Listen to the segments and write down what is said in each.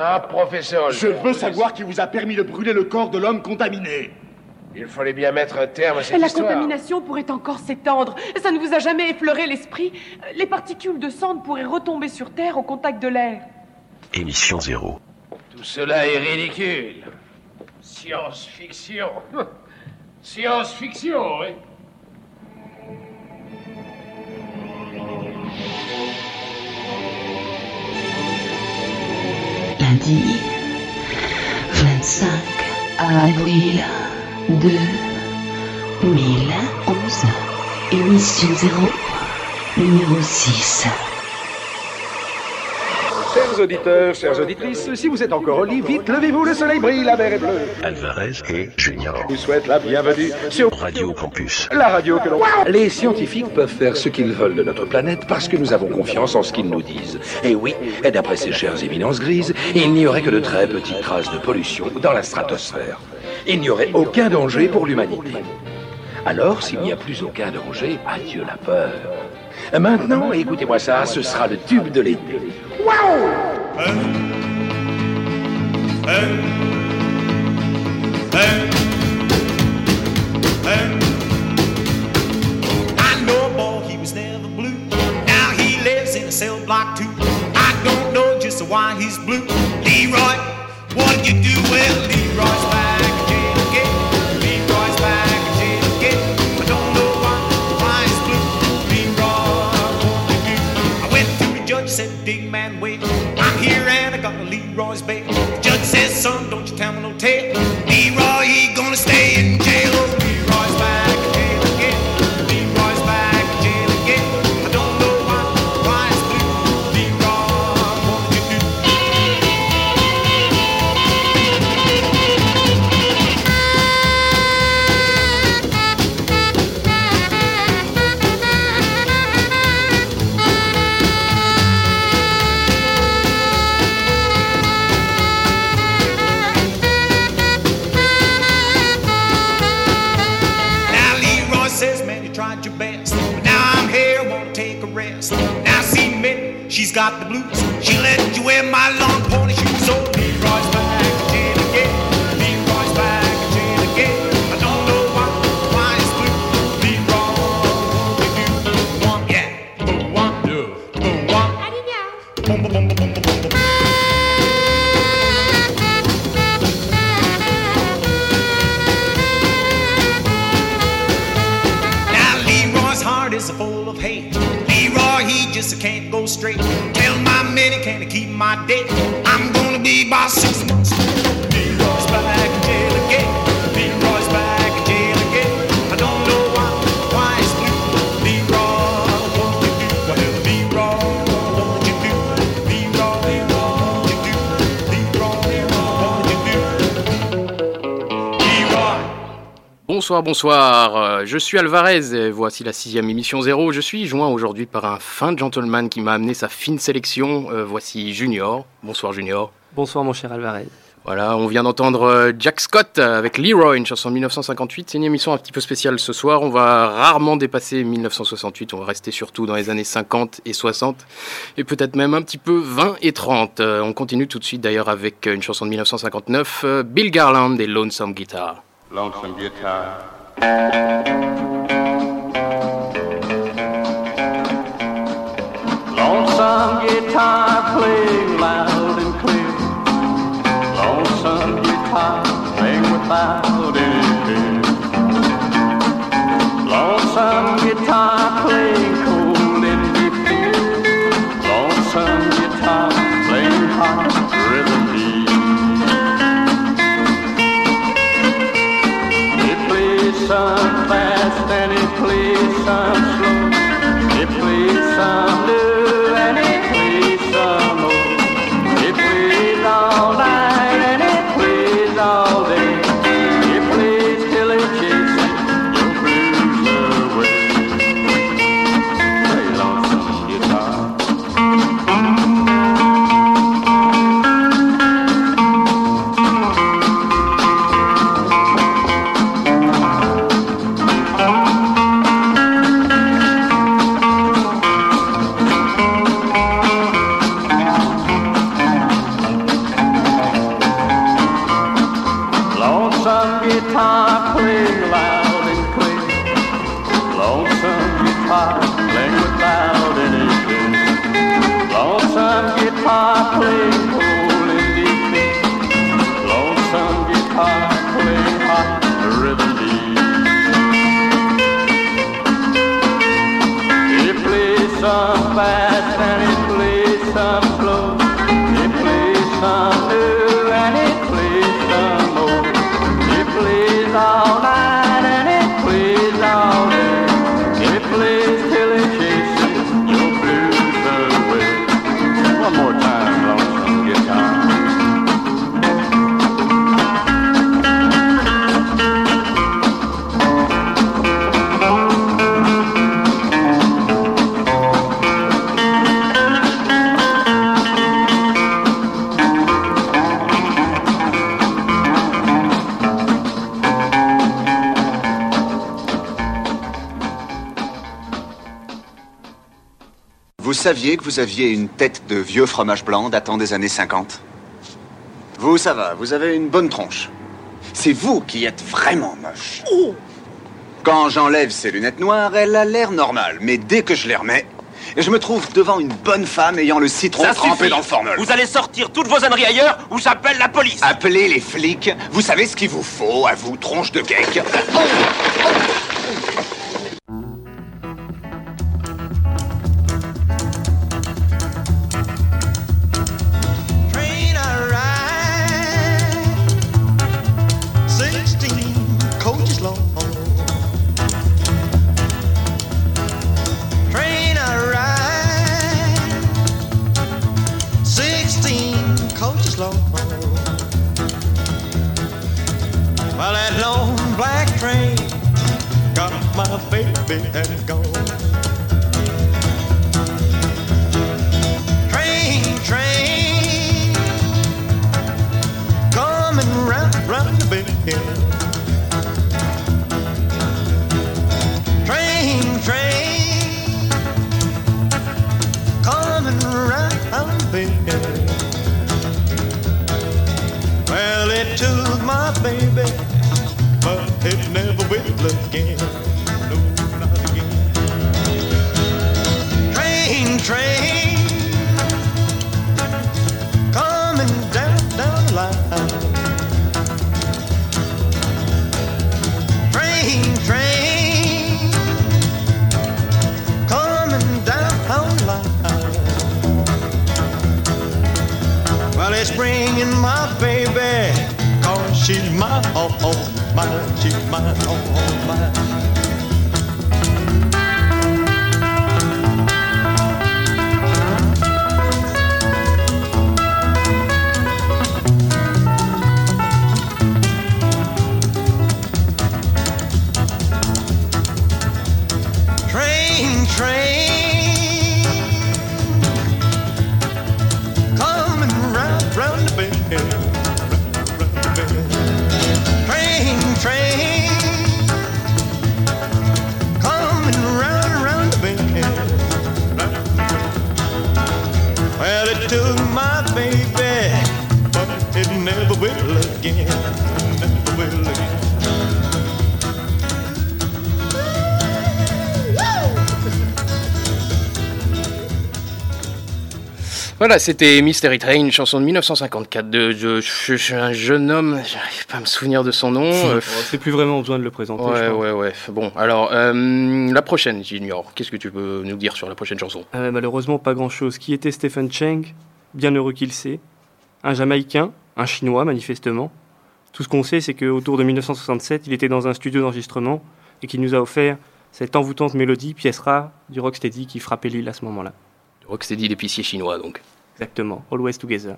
Ah, professeur... Je veux savoir qui vous a permis de brûler le corps de l'homme contaminé. Il fallait bien mettre un terme à cette histoire. La contamination pourrait encore s'étendre. Ça ne vous a jamais effleuré l'esprit? Les particules de cendre pourraient retomber sur Terre au contact de l'air. Émission 0. Tout cela est ridicule. Science-fiction. Science-fiction, oui. Lundi 25 avril 2011, émission 0, numéro 6. Chers auditeurs, chères auditrices, si vous êtes encore au lit, vite, levez-vous, le soleil brille, la mer est bleue. Alvarez et Junior Je vous souhaite la bienvenue sur Radio Campus. la radio que l'on... Les scientifiques peuvent faire ce qu'ils veulent de notre planète parce que nous avons confiance en ce qu'ils nous disent. Et oui, et d'après ces chères éminences grises, il n'y aurait que de très petites traces de pollution dans la stratosphère. Il n'y aurait aucun danger pour l'humanité. Alors, s'il n'y a plus aucun danger, adieu la peur. Maintenant, écoutez-moi ça, ce sera le tube de l'été. Waouh! I know a boy, he was never blue. Now he lives in a cell block too. I don't know just why he's blue. Leroy, what'd you do? Well, Leroy's back in jail again. Leroy's back in jail again. I don't know why he's blue. Leroy, what'd you do? I went to the judge, said, big man, wait. I'm here and I got a Leroy's bail. The judge says, son, don't you tell me no tale. Leroy, he gonna stay in jail. Leroy's back in jail again. Leroy's back in jail again. I don't know why it's blue. Leroy, what did you do? Now Leroy says, man, you tried your best. But now I'm here, wanna take a rest. Now see Minnie, she's got the blues. She let you wear my long pony shoes. So Leroy's back in jail again. Leroy's back in jail again. I don't know why it's blue. Leroy, what you do? One, yeah, boom, one, boom, one. Boom, boom, boom, boom, boom, boom, boom. Now Leroy's heart is full of hate. Leroy, he just can't go straight. Tell my Minnie, can I keep my date? I'm gonna be by 6 months. Leroy's back in jail again. Leroy's back in jail again. I don't know why it's blue. Leroy, what you do? Well, Leroy, what you do? Leroy, what you do? Leroy, what you do? Leroy. Bonsoir, je suis Alvarez et voici la 6e émission 0. Je suis joint aujourd'hui par un fin gentleman qui m'a amené sa fine sélection. Voici Junior. Bonsoir Junior. Bonsoir mon cher Alvarez. Voilà, on vient d'entendre Jack Scott avec Leroy, une chanson de 1958. C'est une émission un petit peu spéciale ce soir. On va rarement dépasser 1968. On va rester surtout dans les années 50 et 60. Et peut-être même un petit peu 20 et 30. On continue tout de suite d'ailleurs avec une chanson de 1959. Bill Garland et Lonesome Guitar. Lonesome guitar. Lonesome guitar playing loud and clear. Lonesome guitar playing without any fear. Lonesome guitar playing cold in defeat. Lonesome guitar playing hard rhythm beat. It plays some fast and it plays some slow. It plays some new and it plays some old. It plays all night and it plays all day. It plays till it chases your blues away. Play lonesome guitar. some new and it plays some old. It plays all night and it plays all day. It plays till it chases your blues away. One more time, lonesome guitar. Vous saviez que vous aviez une tête de vieux fromage blanc datant des années 50 ? Vous, ça va, vous avez une bonne tronche. C'est vous qui êtes vraiment moche. Quand j'enlève ces lunettes noires, elle a l'air normale. Mais dès que je les remets, je me trouve devant une bonne femme ayant le citron trempé dans le formol. Vous allez sortir toutes vos âneries ailleurs ou j'appelle la police. Appelez les flics. Vous savez ce qu'il vous faut, à vous, tronche de geek. Well, that long black train got my baby and gone. Train, coming round the bend. Train, coming round the bend. Well, it took my baby, but it never will again. No, not again. Train, coming down the line. Train, coming down the line. Well, it's bringing my baby, 'cause she's mine, mine, she's mine, mine. Train, coming round the bend. Train, coming round the bend. Well, it took my baby, but it never will again. Never will again. Voilà, c'était Mystery Train, une chanson de 1954 je suis un jeune homme, j'arrive pas à me souvenir de son nom. C'est plus vraiment besoin de le présenter. Ouais. Bon, alors, la prochaine, Junior, qu'est-ce que tu peux nous dire sur la prochaine chanson ? Malheureusement, pas grand-chose. Qui était Stephen Chang ? Bien heureux qu'il sait. Un Jamaïcain, un Chinois, manifestement. Tout ce qu'on sait, c'est qu'autour de 1967, il était dans un studio d'enregistrement et qu'il nous a offert cette envoûtante mélodie, pièce rare du rocksteady qui frappait l'île à ce moment-là. Rocksteady d'épicier chinois, donc. Exactement, Always Together.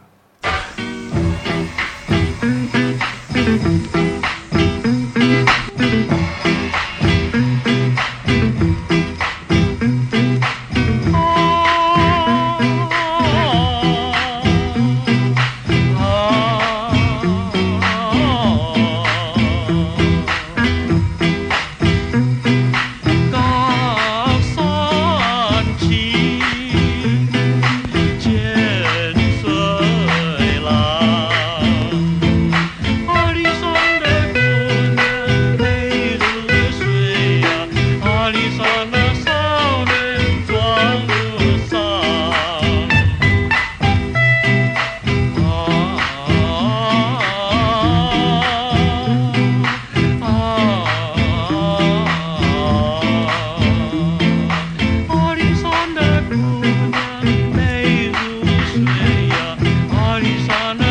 Sun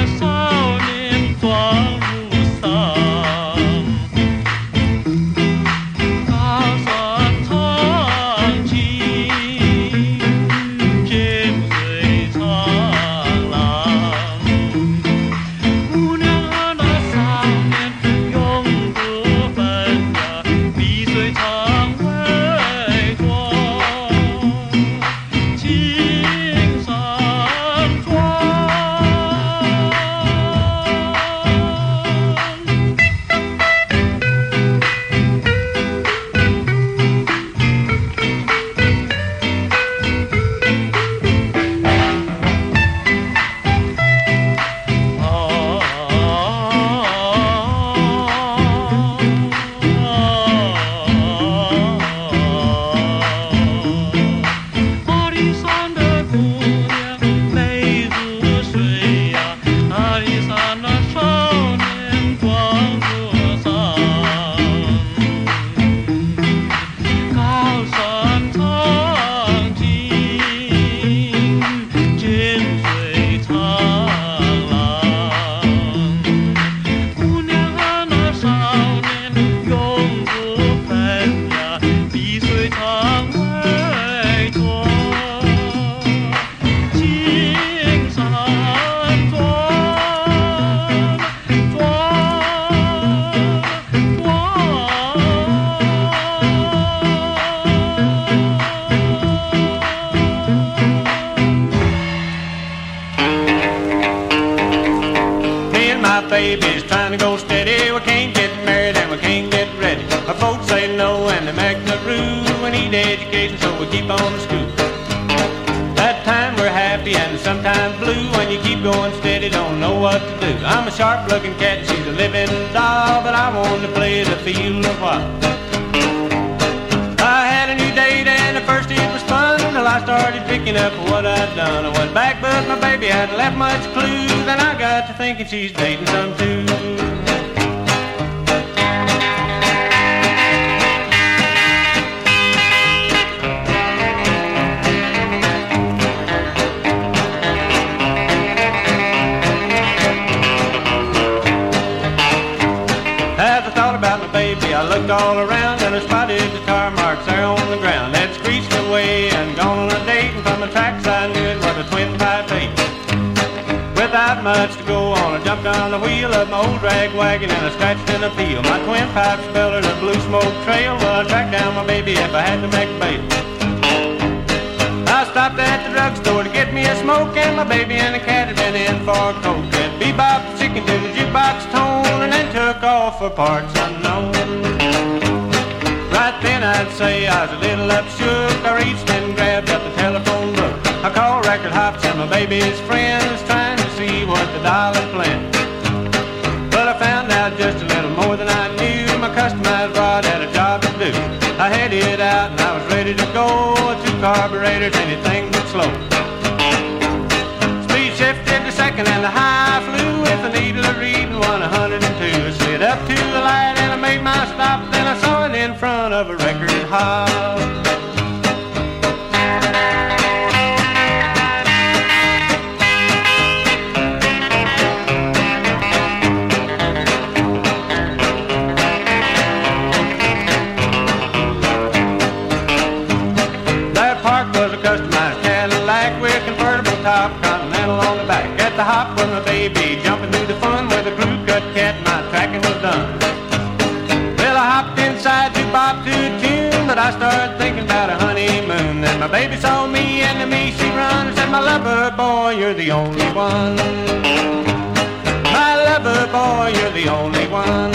baby's trying to go steady. We can't get married and we can't get ready. Our folks say no and they make the rule. We need education, so we keep on to school. That time we're happy and sometimes blue. When you keep going steady, don't know what to do. I'm a sharp-looking cat and she's a living doll, but I wanted to play the field a while. I had a new date and at first it was fun till I started picking up what I'd done. I went back, but my baby hadn't left much clue. Then I got to thinking she's dating some too. I looked all around and I spotted the tar marks there on the ground. Had screeched away and gone on a date, and from the tracks I knew it was a twin pipe eight. Without much to go on, I jumped on the wheel of my old drag wagon and I scratched an appeal. My twin pipe spellered a blue smoke trail. Well, I tracked down my baby if I had to make bail. I stopped at the drugstore to get me a smoke, and my baby and the cat had been in for a coke. And bebop the chicken to the jukebox tone, and then took off for parts unknown. Right then I'd say I was a little upshook. I reached and grabbed up the telephone book. I called Record Hops and my baby's friends, trying to see what the dial had planned. But I found out just a little more than I knew. My customized rod had a job to do. I headed out and I was ready to go. 2 carburetors, anything but slow. Speed shifted to second and the high flew with the needle of reading 102. I slid up to the light and I made my stop. Then I saw it in front of a record hop. Top Continental on the back. At the hop was my baby jumping through the fun with a glue cut cat. My tracking was done. Well, I hopped inside to bop to a tune, but I started thinking about a honeymoon. Then my baby saw me and to me she run and said, "My lover boy, you're the only one. My lover boy, you're the only one."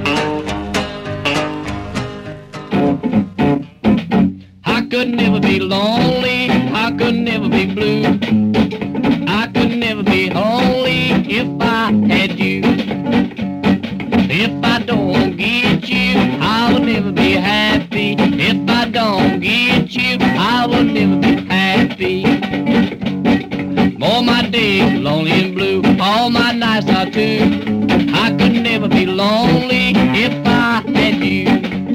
I could never be lonely. I could never be blue. I could never be lonely if I had you. If I don't get you, I will never be happy. If I don't get you, I will never be happy. All my days lonely and blue, all my nights are too. I could never be lonely if I had you.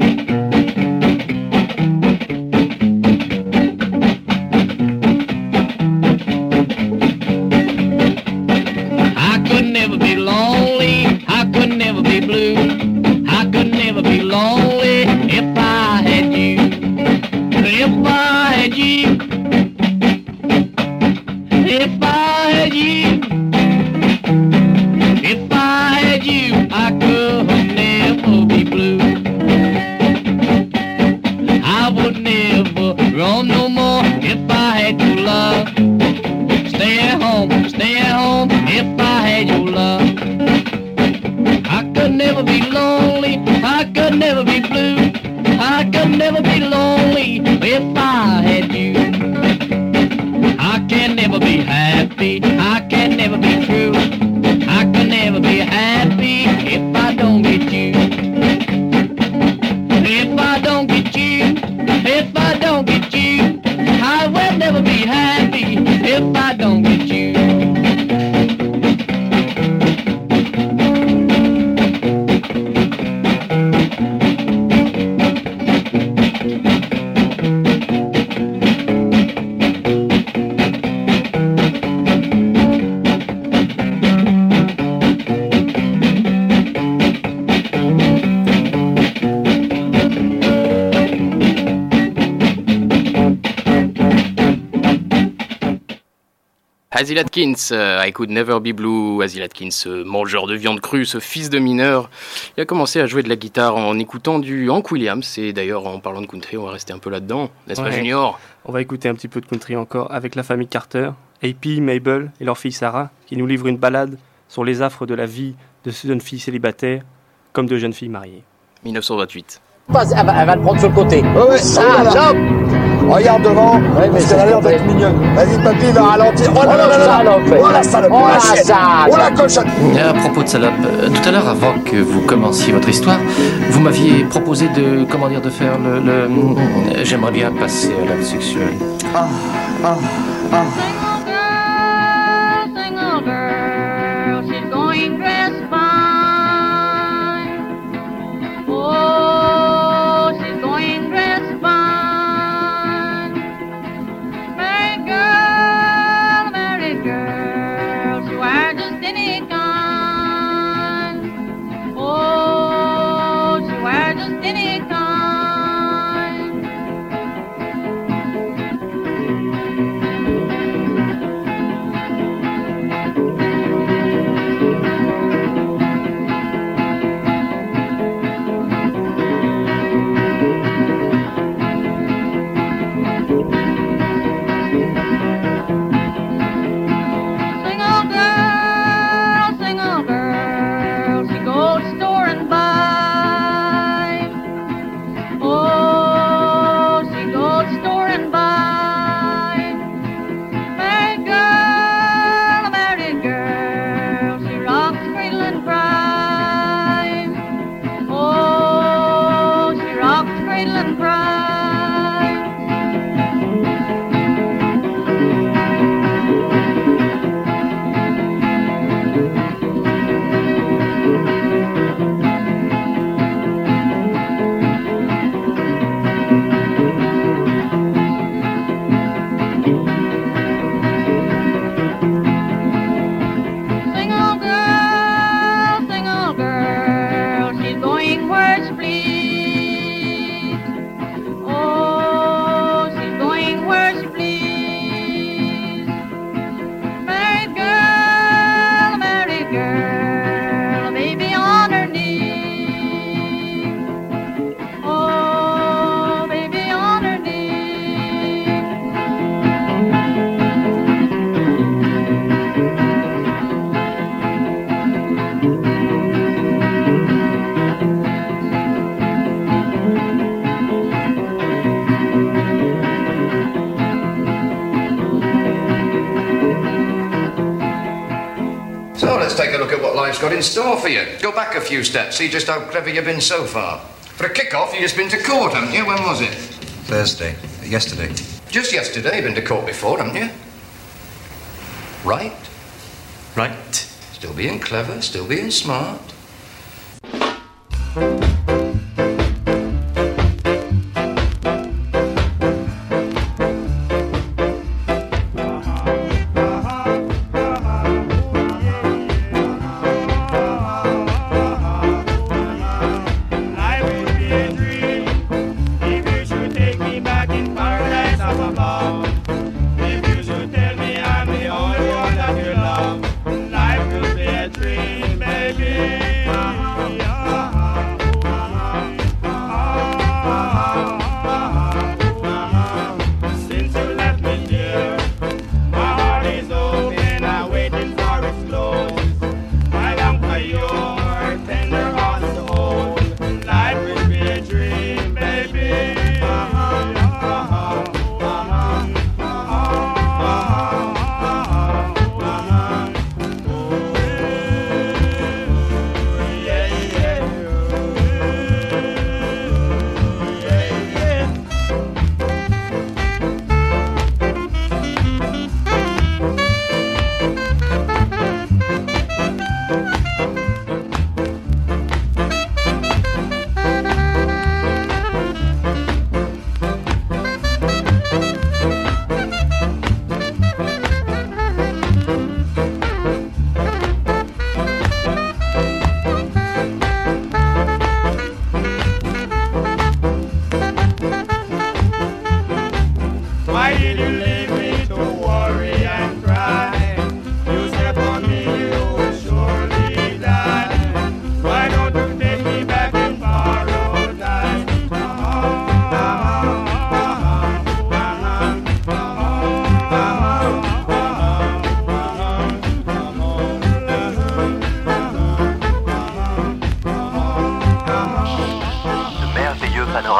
Never be lonely, I could never be blue. I could never be lonely if I had you. If I had you. If I had you. If I had you, I could never be blue. I would never roam no more if I had your love. Stay at home if I had your love. I could never be lonely, I could never be blue. I could never be lonely if I had you. I can never be happy, I can never be true. I can never be happy if I don't get you. If I don't get you, if I don't get you, I will never be happy if I don't get you. Basil Atkins, I Could Never Be Blue. Basil Atkins, ce mangeur de viande crue, ce fils de mineur, il a commencé à jouer de la guitare en écoutant du Hank Williams. Et d'ailleurs, en parlant de country, on va rester un peu là-dedans, n'est-ce pas, Junior? On va écouter un petit peu de country encore avec la famille Carter, AP, Mabel et leur fille Sarah, qui nous livrent une ballade sur les affres de la vie de jeunes filles célibataires comme de jeunes filles mariées. 1928. Elle va le prendre sur le côté. Ouais, ça, là. Regarde devant, parce qu'elle a l'air d'être mignonne. Vas-y, papy, va ralentir. Oh là là là là. Oh la salope, oh la chienne, oh la cochonne. À propos de salope, tout à l'heure, avant que vous commenciez votre histoire, vous m'aviez proposé de faire le... J'aimerais bien passer à l'acte sexuel. Single girl, she's going dressed fine. Oh, she's going dressed fine. Married girl, she wears just any kind. Oh, she wears just any kind. Single girl, she goes store and buy. Oh, she goes store and buy. Married girl, she rocks, cradle and cry. Oh, she rocks, cradle and cry. Single girl, she's going where she please. Oh, she's going where she please. Married girl, a baby on her knee. Oh, baby on her knee. So let's take a look at what life's got in store for you. Go back a few steps, see just how clever you've been so far. For a kick-off, you've just been to court, haven't you? When was it? Thursday. Yesterday. Just yesterday. You've been to court before, haven't you? Right? Right. Still being clever, still being smart. Life will be a dream, baby.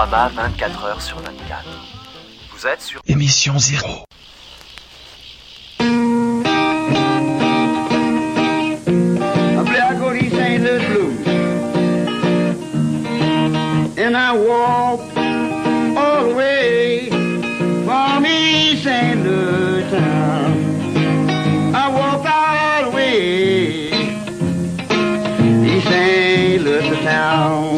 Télérama 24 heures sur 24. Vous êtes sur Émission 0. I play I go to East St. Louis Blues, and I walk all the way from East St. Louis town. I walk all the way East St. Louis town,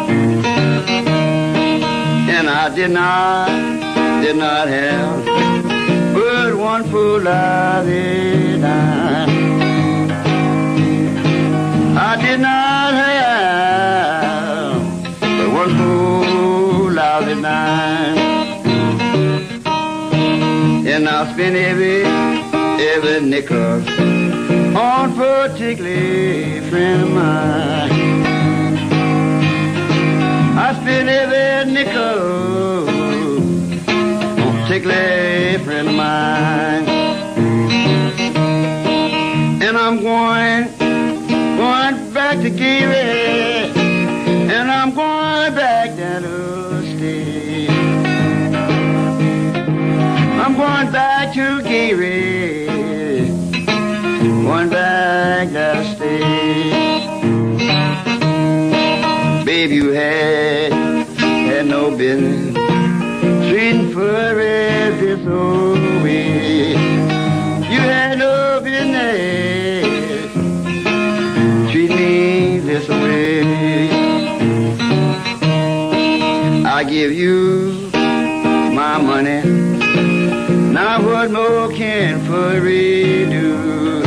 and I did not have but one full of the dime. I did not have but one full of the dime, and I spent every nickel on a particular friend of mine. I spent every nickel on a particular friend of mine, and I'm going back to Gary, and I'm going back down to stay. I'm going back to Gary, going back down to stay. Baby, you had no business treating furry this way. You had no business treat me this way. I give you my money, now what more can furry do?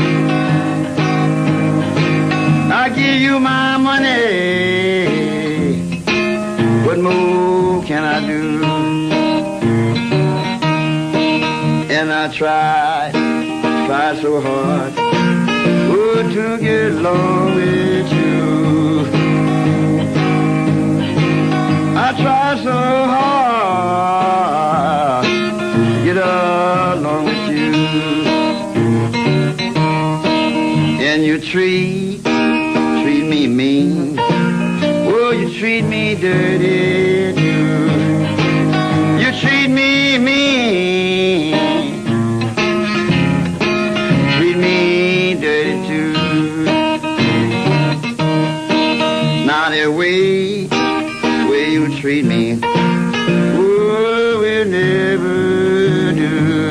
I give you my money, what more can I do? And I try so hard, oh, to get along with you. I try so hard to get along with you, and you treat me mean, oh, you treat me dirty too. You treat me mean, treat me dirty too. Now the way you treat me, oh, we'll never do.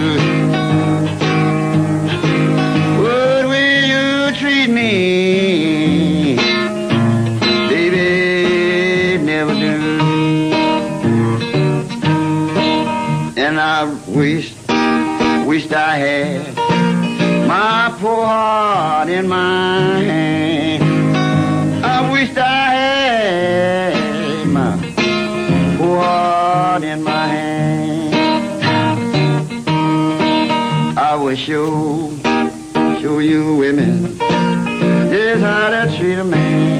What will you treat me, baby, never do. And I wished I had my poor heart in my hand. I wished I had my poor heart in my hand. I would show you women just how to treat a man.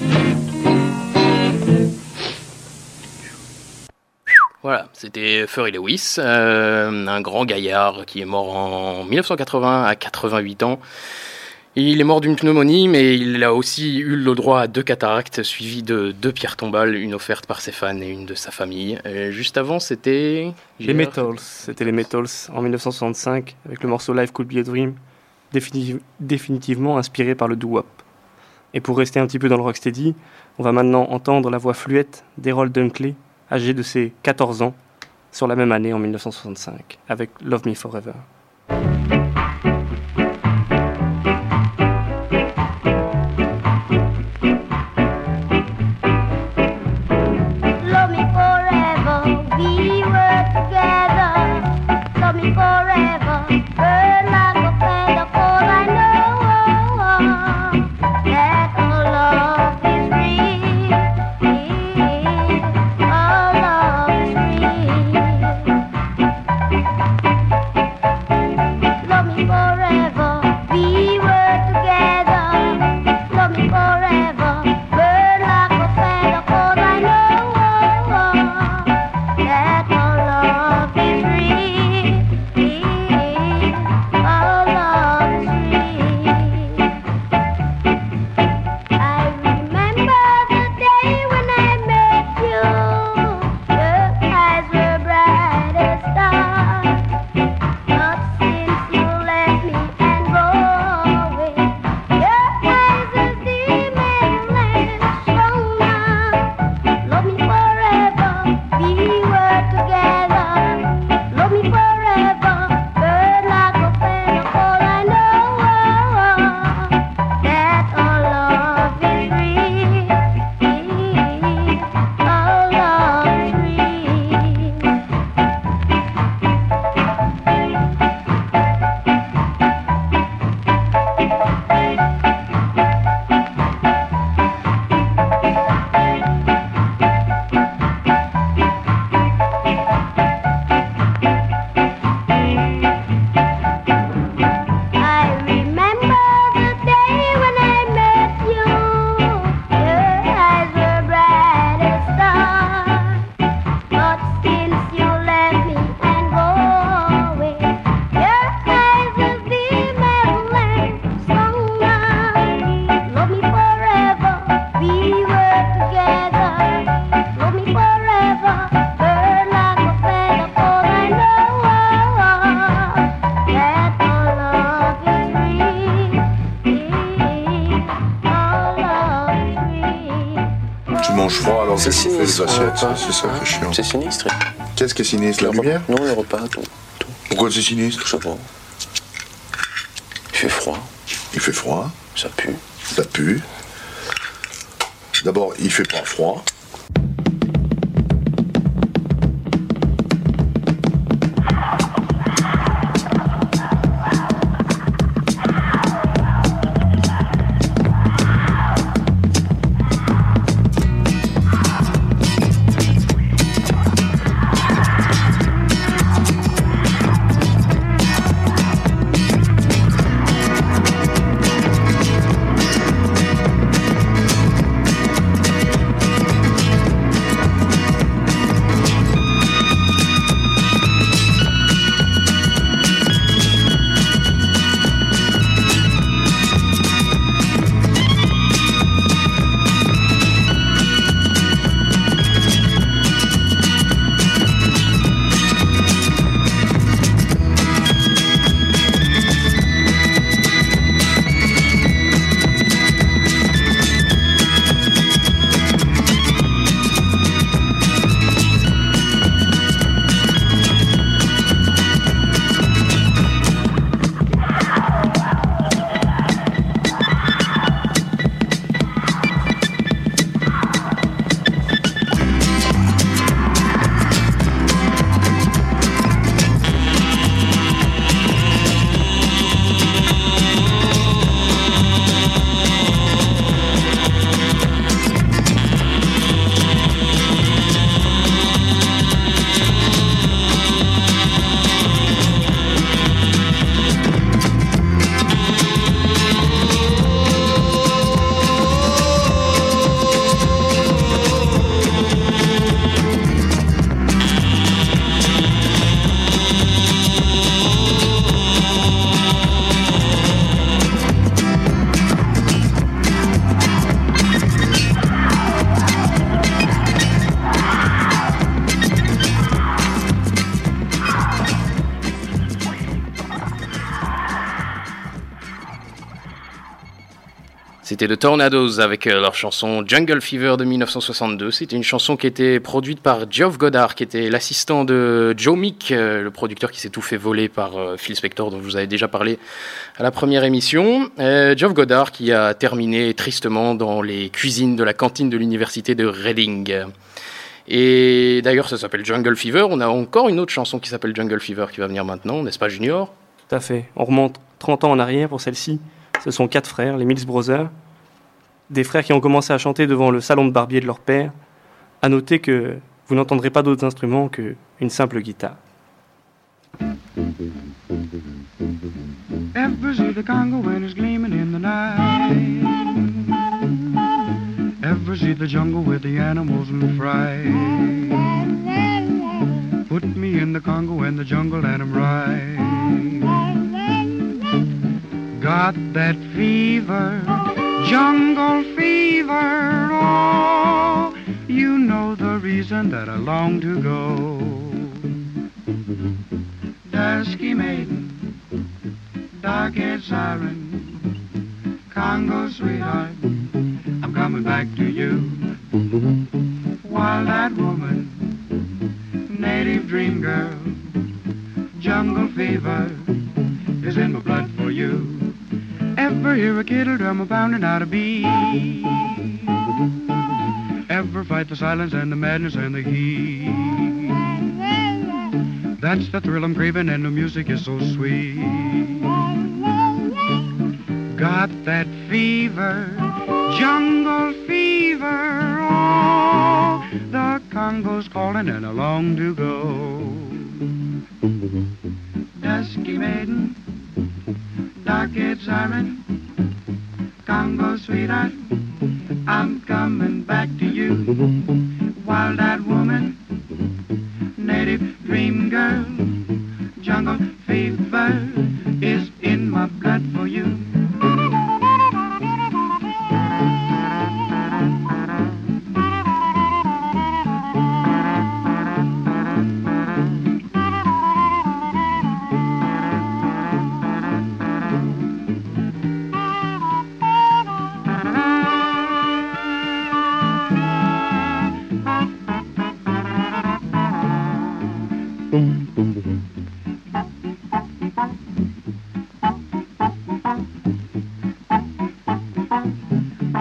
Voilà, c'était Furry Lewis, un grand gaillard qui est mort en 1980 à 88 ans. Il est mort d'une pneumonie, mais il a aussi eu le droit à 2 cataractes, suivies de 2 pierres tombales, une offerte par ses fans et une de sa famille. Et juste avant, c'était... Les Metals, c'était les Metals en 1965, avec le morceau Life Could Be a Dream, définitivement inspiré par le doo-wop. Et pour rester un petit peu dans le rocksteady, on va maintenant entendre la voix fluette d'Errol Dunkley, âgé de ses 14 ans, sur la même année en 1965, avec Love Me Forever. Love me forever, we were together. Love me forever, burn like a feather, for I know that our love is real. Our love is real. mange froid alors que C'est je fais les sinistre, assiettes. ouais. C'est ça qui est chiant. C'est sinistre. Qu'est-ce qui est sinistre? La lumière? Non, le repas, tout. Pourquoi c'est sinistre? Je sais pas. Il fait froid. Il fait froid. Ça pue. Ça pue. D'abord, il fait pas froid. C'était The Tornadoes avec leur chanson Jungle Fever de 1962. C'était une chanson qui était produite par Geoff Goddard, qui était l'assistant de Joe Meek, le producteur qui s'est tout fait voler par Phil Spector, dont je vous avais déjà parlé à la première émission. Geoff Goddard qui a terminé tristement dans les cuisines de la cantine de l'université de Reading. Et d'ailleurs, ça s'appelle Jungle Fever. On a encore une autre chanson qui s'appelle Jungle Fever qui va venir maintenant, n'est-ce pas, Junior? Tout à fait. On remonte 30 ans en arrière pour celle-ci. Ce sont 4 frères, les Mills Brothers, des frères qui ont commencé à chanter devant le salon de barbier de leur père. À noter que vous n'entendrez pas d'autres instruments qu'une simple guitare. Ever see the Congo when it's gleaming in the night? Ever see the jungle with the animals in fright? Put me in the Congo and the jungle and I'm right. Got that fever, jungle fever, oh, you know the reason that I long to go. Dusky maiden, dark-haired siren, Congo sweetheart, I'm coming back to you. Wild-eyed woman, native dream girl, jungle fever is in my blood for you. Ever hear a kettle drum a-pounding out a beat? Ever fight the silence and the madness and the heat? That's the thrill I'm craving and the music is so sweet. Got that fever, jungle fever, oh, the Congo's calling and I long to go. Dusky maiden, dark-haired siren, Congo sweetheart, I'm coming back to you. Wild-eyed woman, native dream girl, jungle fever is in my blood for you.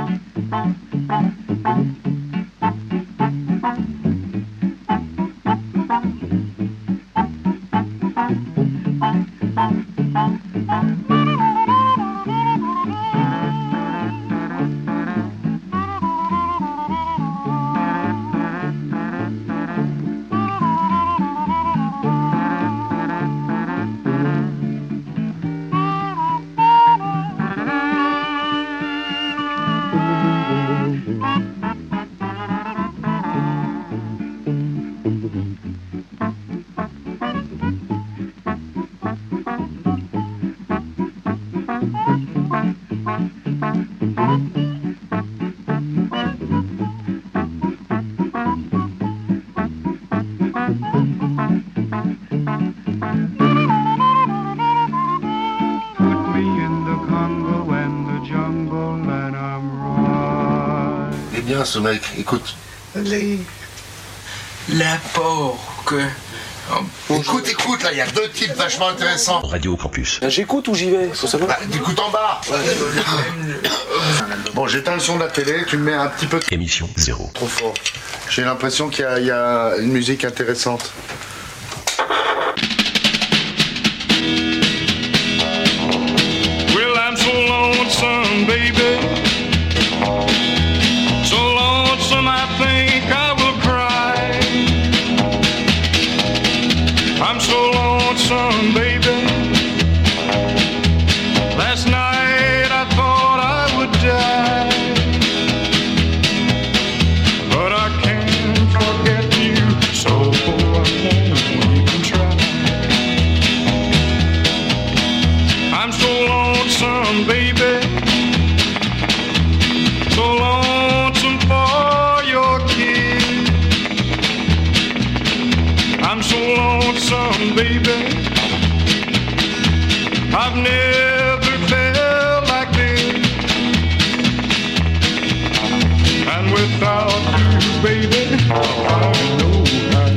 Ce mec, écoute. La porque. Écoute, là, il y a deux types vachement intéressants. Radio Campus. J'écoute ou j'y vais? Faut savoir. Bah, t'écoutes en bas. Bon, j'éteins le son de la télé, tu me mets un petit peu. Émission 0. Trop fort. J'ai l'impression qu'il y a une musique intéressante. Well, I'm so lonesome, baby. So lonesome I think I will cry. I'm so lonesome, baby. Last night I thought I would die, but I can't forget you, so I won't even try. I'm so lonesome, baby. So lonesome for your kiss. I'm so lonesome, baby. I've never felt like this. And without you, baby, I know how to live.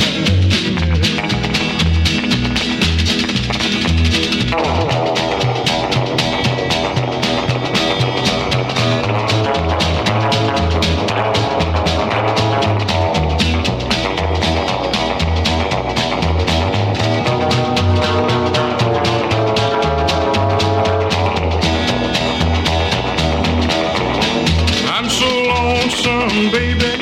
Baby,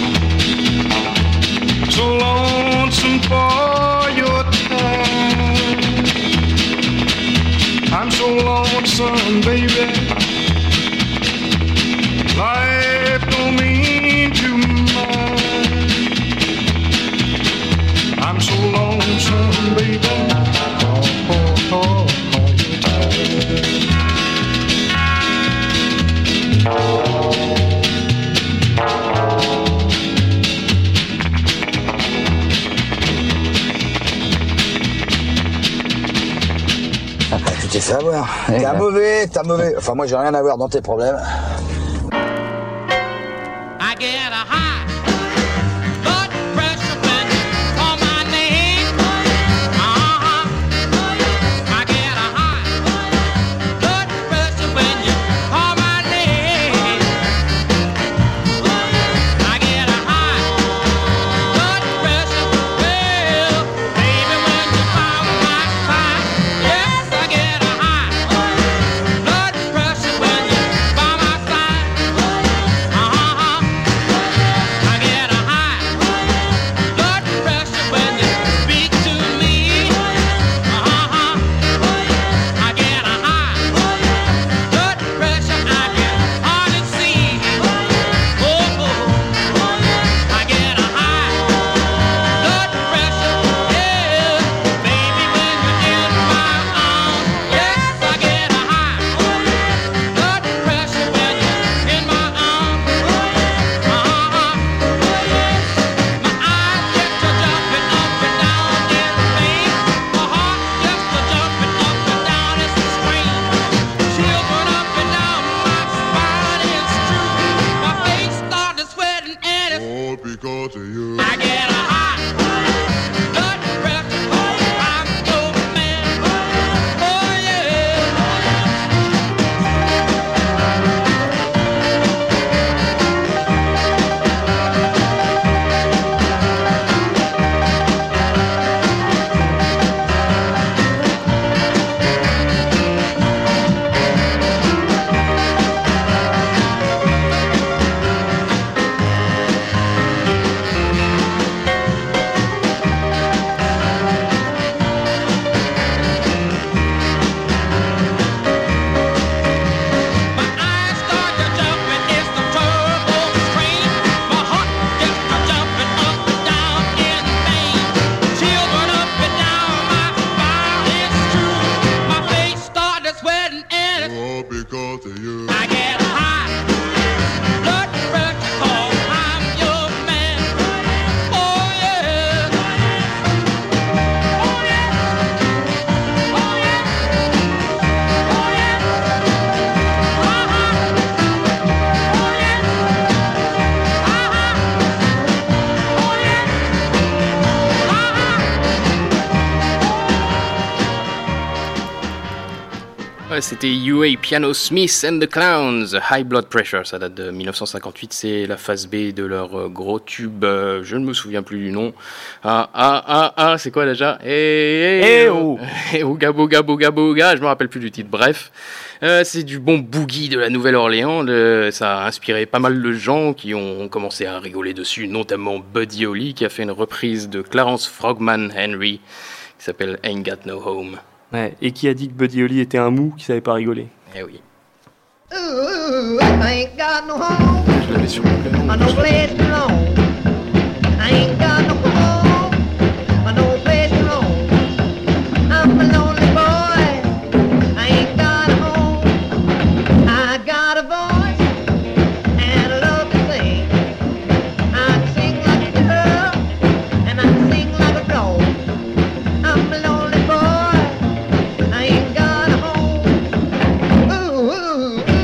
so lonesome for your time. I'm so lonesome, baby. Life don't mean too much. I'm so lonesome, baby. For your time. Tu t'es fait avoir. T'es un mauvais, t'es un mauvais. Enfin, moi, j'ai rien à voir dans tes problèmes. I get a high blood pressure when you call my name. I get a high blood pressure when you call my name. I get a high blood pressure, well, baby, when you found my side. Yes, I get a high blood pressure when you by my side. Ouais, c'était UA Piano Smith and the Clowns, High Blood Pressure, ça date de 1958, c'est la phase B de leur gros tube, je ne me souviens plus du nom. C'est quoi déjà? Ouga bouga bouga bouga, je me rappelle plus du titre, bref. C'est du bon boogie de la Nouvelle-Orléans, ça a inspiré pas mal de gens qui ont commencé à rigoler dessus, notamment Buddy Holly qui a fait une reprise de Clarence Frogman Henry qui s'appelle Ain't Got No Home. Ouais, et qui a dit que Buddy Holly était un mou qui savait pas rigoler. Eh oui. Ooh, I ain't got no home. Je l'avais sur le plan. I no place to roam. I ain't got no home. I no place to roam. I'm a lonely boy. I ain't got a home. I got a voice and I love to sing. I can sing like a girl and I can sing like a dog. I'm a lonely boy. I ain't got a home. Ooh, ooh, ooh.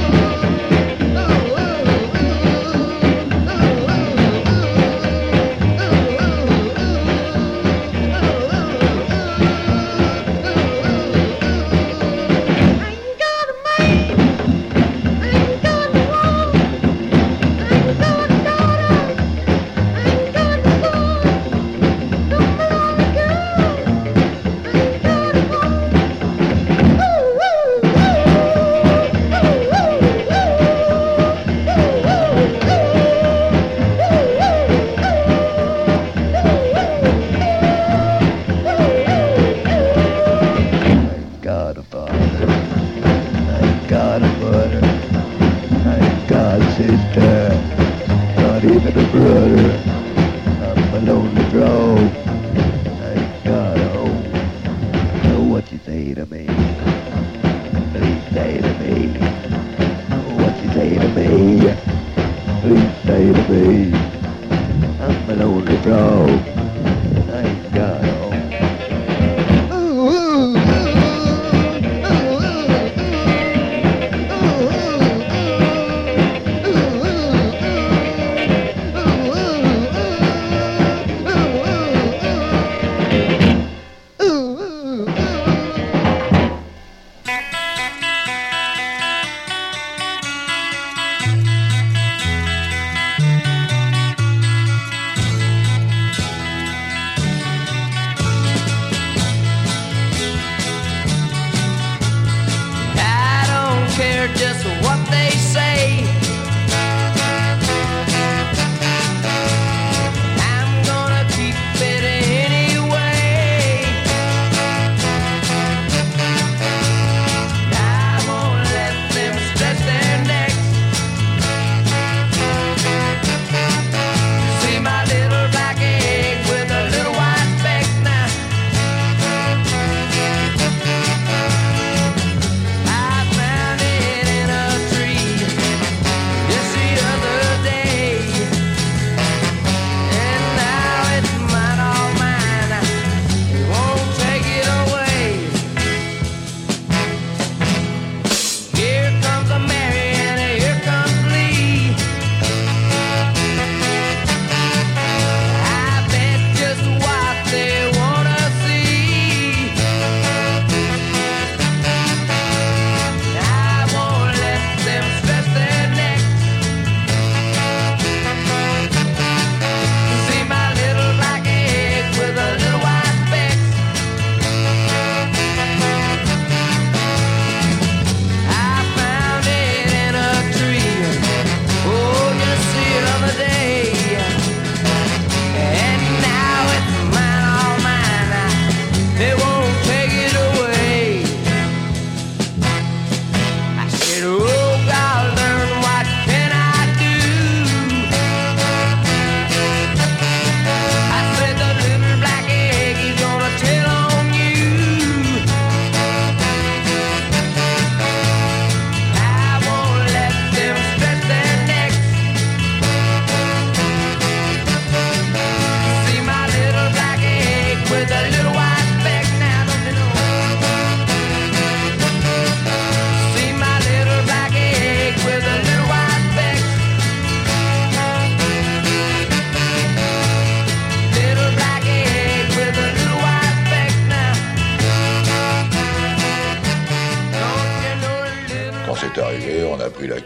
I found it in a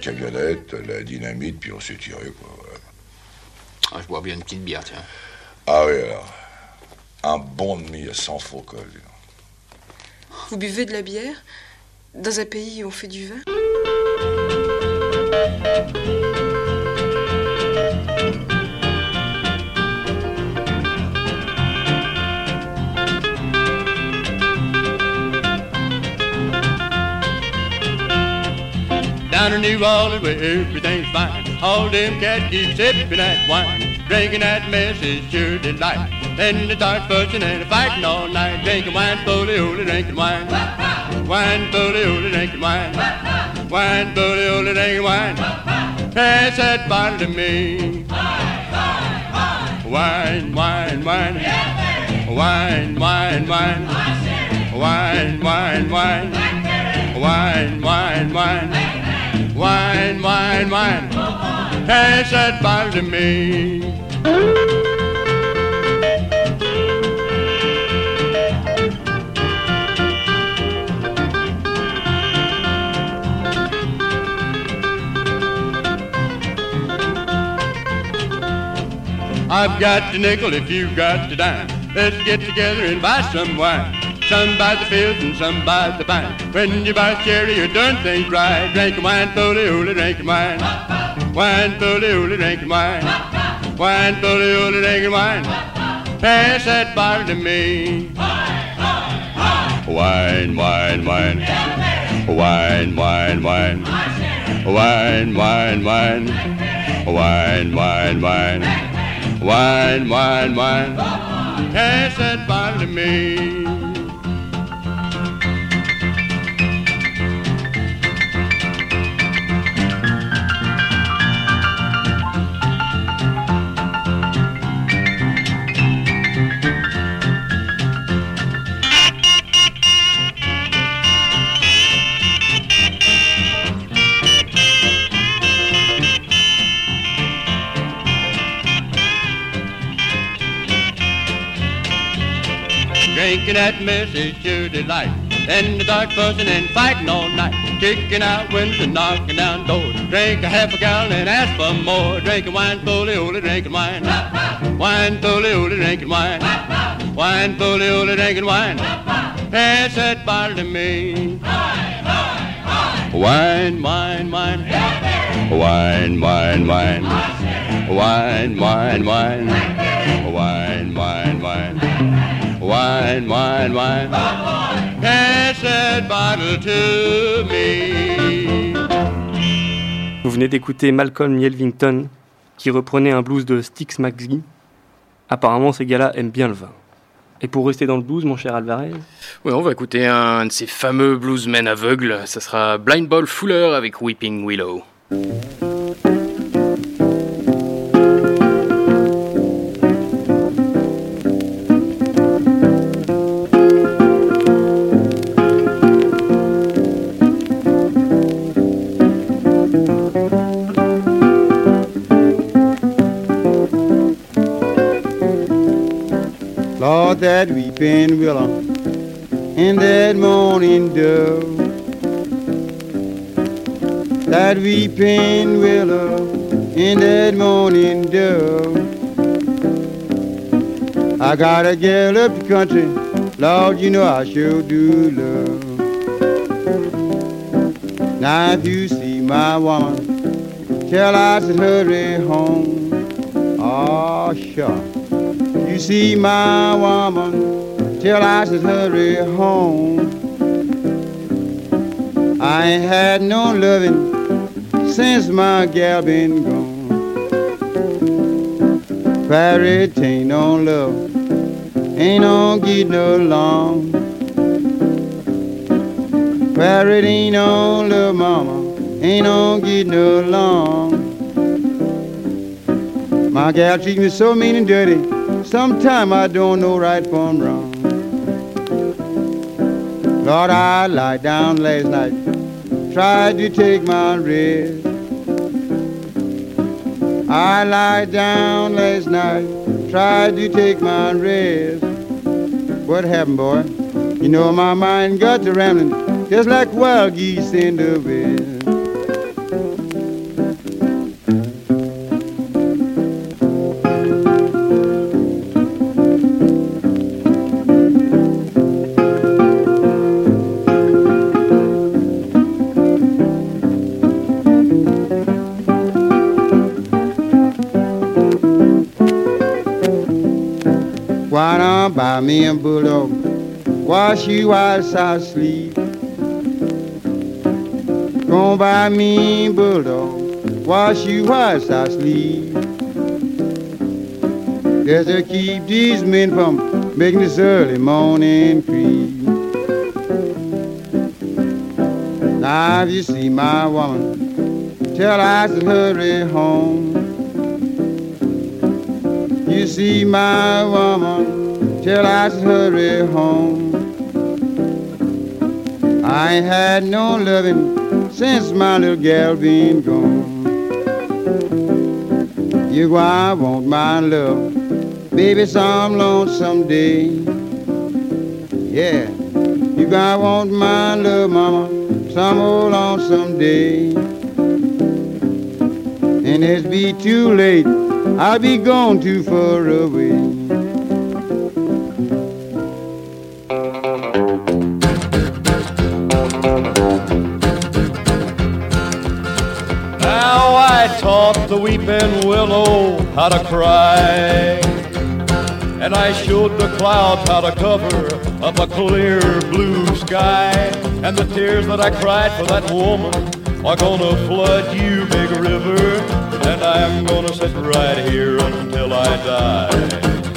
camionnette, la dynamite, puis on s'est tiré, quoi. Ouais. Ah, je bois bien une petite bière, tiens. Ah oui, alors. Un bon demi sans faux col. Vous buvez de la bière dans un pays où on fait du vin? Down in New Orleans where everything's fine, all them cats keep sipping that wine, drinking that mess is sure delight. Then they start fussing and fighting all night, drinking wine, bully, drinking wine. Wine, bully, drinking wine. Wine, bully, drinking wine. Pass that bottle to me. Wine, wine, wine. Wine, wine, wine. Wine, wine, wine. Wine, wine, wine. Wine, wine, wine. Pass that bottle to me. I've got the nickel if you've got the dime. Let's get together and buy some wine. Some by the fields and some by the vine. When you buy cherry, you're doing things right. Drinking wine, bully, drinking wine. Wine, bully, drinking wine. Wine, bully, drinking wine. Pass that bottle to me. Wine, wine, wine. Wine, wine, wine. Wine, wine, wine. Wine, wine, wine. Wine, wine, wine. Pass that bottle to me. Drinking that mess is sure delight. Then they start fussing and fighting all night, kicking out windows and knocking down doors. Drink a half a gallon and ask for more. Drinking wine, bully, drinking wine. Wine, bully, drinking wine. Wine, bully, drinking wine. Pass that bottle to me. Wine, wine, wine. Wine, wine, wine. Wine, wine, wine. Wine, wine, wine. Wine, wine, wine. Pass that bottle to me. Vous venez d'écouter Malcolm Yelvington qui reprenait un blues de Styx McGee. Apparemment, ces gars-là aiment bien le vin. Et pour rester dans le blues, mon cher Alvarez? Oui, on va écouter un de ces fameux bluesmen aveugles. Ça sera Blind Ball Fuller avec Weeping Willow. Lord, that weeping willow and that morning dew, that weeping willow and that morning dew. I got a girl up the country, Lord, you know I sure do love. Now if you see my woman, tell her to hurry home. Oh, sure. You see my woman, tell I should hurry home. I ain't had no loving since my gal been gone. Prairie ain't no love, ain't no get no long. Prairie ain't no love, mama, ain't no get no long. My gal treat me so mean and dirty, sometime I don't know right from wrong. Lord, I lie down last night, tried to take my rest. I lie down last night, tried to take my rest. What happened, boy? You know my mind got to rambling, just like wild geese in the west. I done buy me a bulldog, wash you whilst I sleep. Gonna buy me a bulldog, wash you whilst I sleep. Just to keep these men from making this early morning creep. Now if you see my woman, tell her to hurry home. You see my woman, tell her to hurry home. I ain't had no loving since my little gal been gone. You go, I want my love, baby, some lonesome day. Yeah, you go, I want my love, mama, some old lonesome day. And it's be too late, I'll be gone too far away. Now I taught the weeping willow how to cry, and I showed the clouds how to cover up a clear blue sky. And the tears that I cried for that woman are gonna flood you, big river, and I'm gonna sit right here until I die.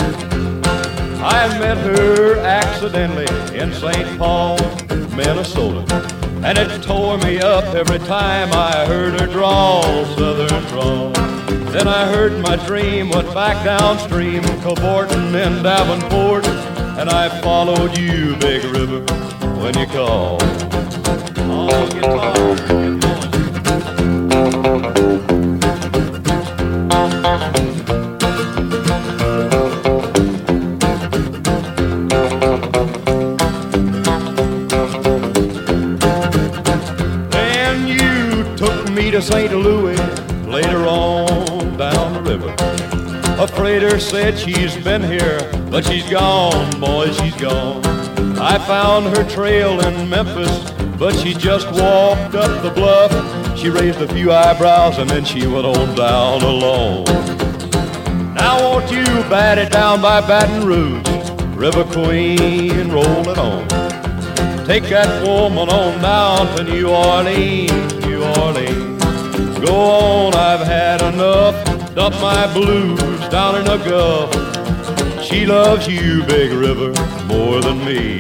I met her accidentally in St. Paul, Minnesota, and it tore me up every time I heard her drawl, southern drawl. Then I heard my dream went back downstream, cavorting in Davenport, and I followed you, big river, when you called. Oh, guitar, get going. Then you took me to St. Louis later on down the river. A freighter said she's been here, but she's gone, boy, she's gone. I found her trail in Memphis, but she just walked up the bluff. She raised a few eyebrows and then she went on down alone. Now won't you bat it down by Baton Rouge, River Queen, roll it on. Take that woman on down to New Orleans, New Orleans. Go on, I've had enough, dump my blues down in the Gulf. She loves you, big river, more than me.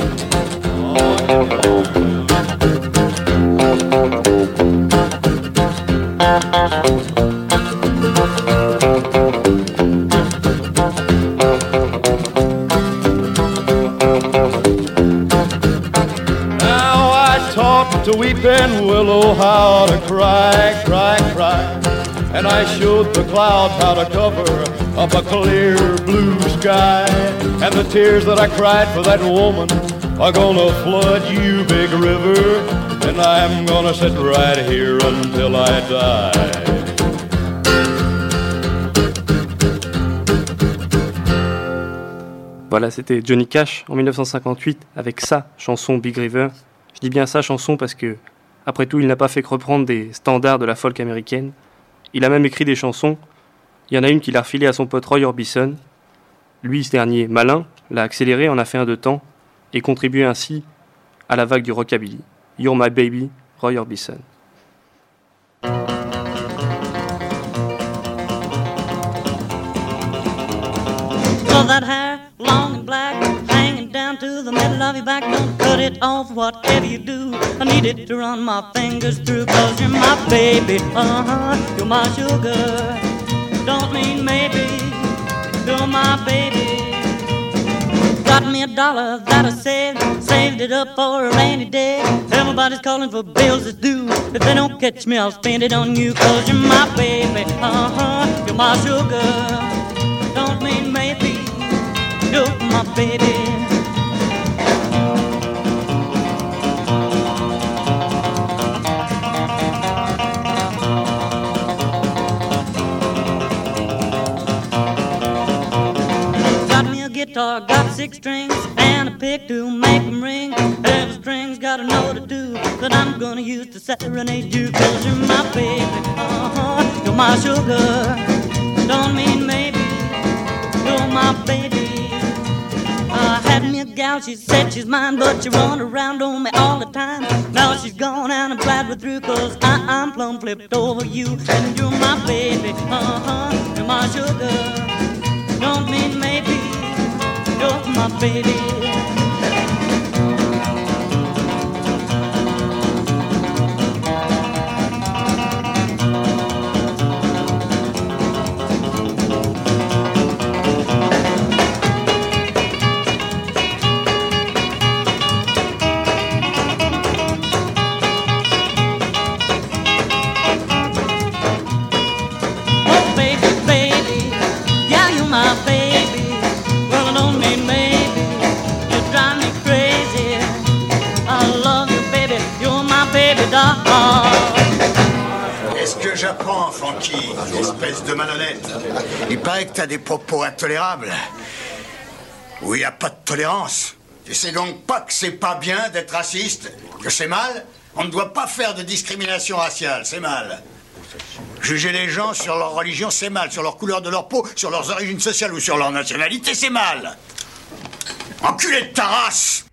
Now I taught the weeping willow how to cry, cry, cry. And I showed the clouds how to cover up a clear blue sky. And the tears that I cried for that woman are gonna flood you, big river, and I'm gonna sit right here until I die. Voilà, c'était Johnny Cash en 1958 avec sa chanson Big River. Je dis bien sa chanson parce que, après tout, il n'a pas fait que reprendre des standards de la folk américaine. Il a même écrit des chansons. Il y en a une qu'il a refilée à son pote Roy Orbison. Lui, ce dernier, malin, l'a accéléré, en a fait un de temps et contribué ainsi à la vague du rockabilly. You're My Baby, Roy Orbison. All that hair, long and black, hanging down to the middle of your back. Don't cut it off, whatever you do. I need it to run my fingers through, 'cause you're my baby, you're my sugar. Don't mean maybe, you're my baby. Got me $1 that I saved it up for a rainy day. Everybody's calling for bills that's due. If they don't catch me, I'll spend it on you, 'cause you're my baby, you're my sugar. Don't mean maybe, you're my baby. Guitar, got 6 strings and a pick to make them ring. Every string's got to know to do that I'm gonna use to serenade you, 'cause you're my baby, you're my sugar. Don't mean maybe, you're my baby. I had me a gal, she said she's mine, but she run around on me all the time. Now she's gone and I'm glad we're through, cause I'm plumb flipped over you. And you're my baby, you're my sugar. Don't mean maybe, you're my baby. Qu'est-ce que j'apprends, Frankie, espèce de malhonnête? Il paraît que t'as des propos intolérables. Où il n'y a pas de tolérance. Tu sais donc pas que c'est pas bien d'être raciste? Que c'est mal? On ne doit pas faire de discrimination raciale, c'est mal. Juger les gens sur leur religion, c'est mal. Sur leur couleur de leur peau, sur leurs origines sociales ou sur leur nationalité, c'est mal. Enculé de ta race!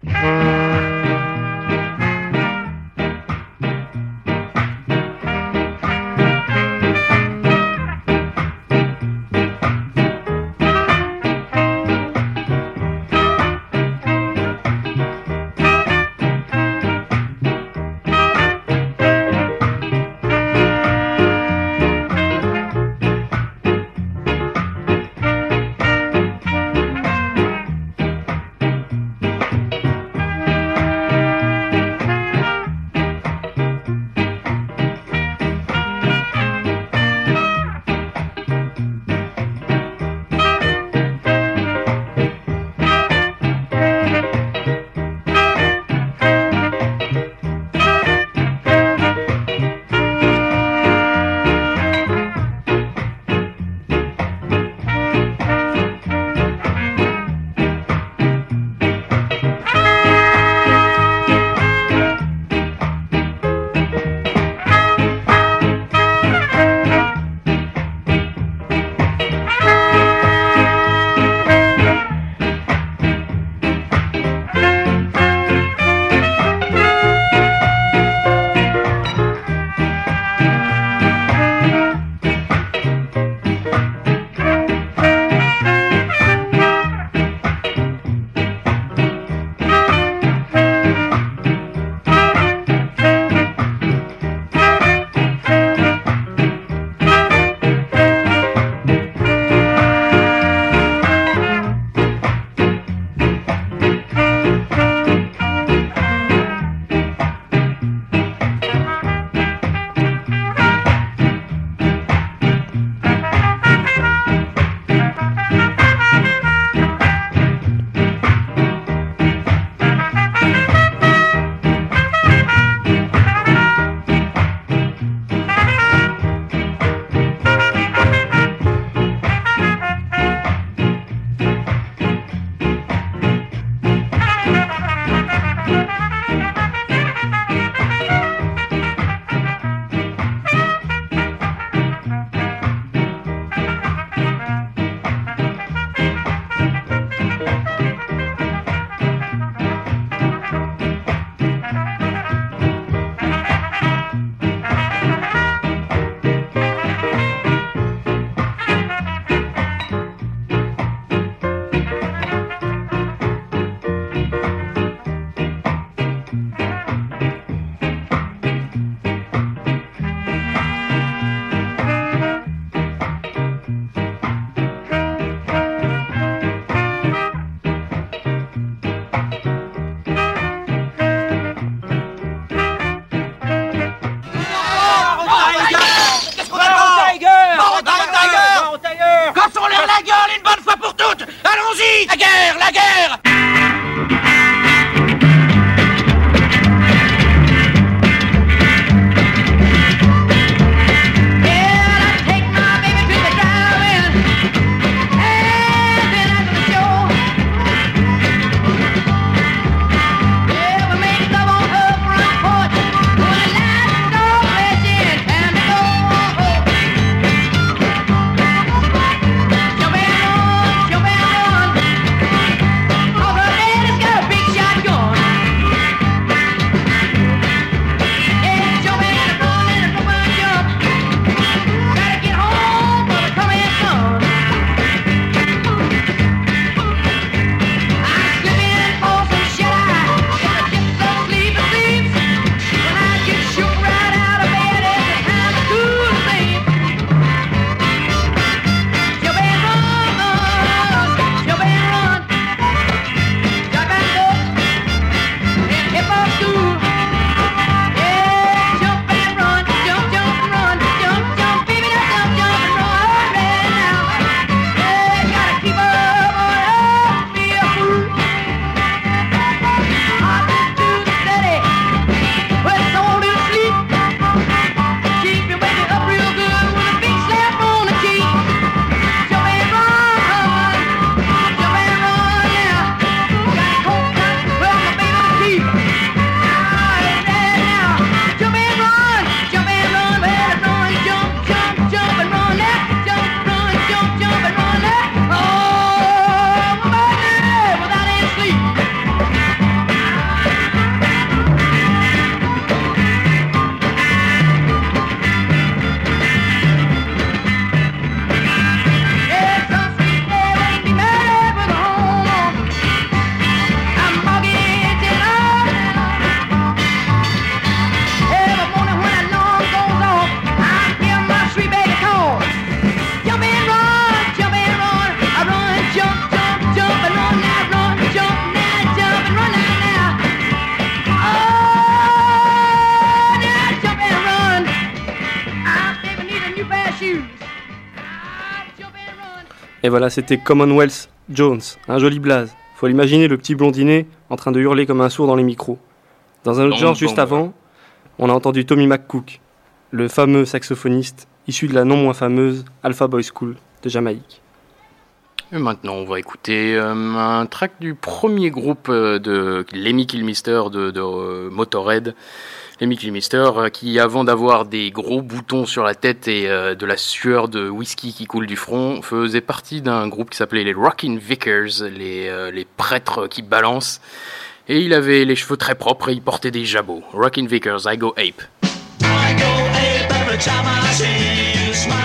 Et voilà, c'était Commonwealth Jones, un joli blaze. Faut l'imaginer, le petit blondinet en train de hurler comme un sourd dans les micros. Dans un autre genre, juste avant, on a entendu Tommy McCook, le fameux saxophoniste issu de la non moins fameuse Alpha Boy School de Jamaïque. Et maintenant, on va écouter un track du premier groupe de Lemmy Kilmister de Motorhead. Lemmy Kilmister qui, avant d'avoir des gros boutons sur la tête et de la sueur de whisky qui coule du front, faisait partie d'un groupe qui s'appelait les Rockin' Vicars, les prêtres qui balancent. Et il avait les cheveux très propres et il portait des jabots. Rockin' Vicars, I Go Ape. I go ape every time I see you smile.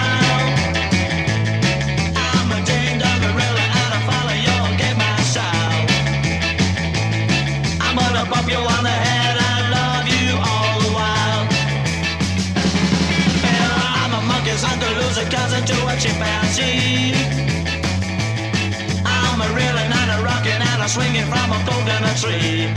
I'm a ding-dong gorilla and I follow your game my style. I'm gonna bump you on the head and love you all the while. Yeah, I'm a monkey's Andalusian cousin to a chimpanzee. I'm a really not a rockin' and a swinging from a coconut tree.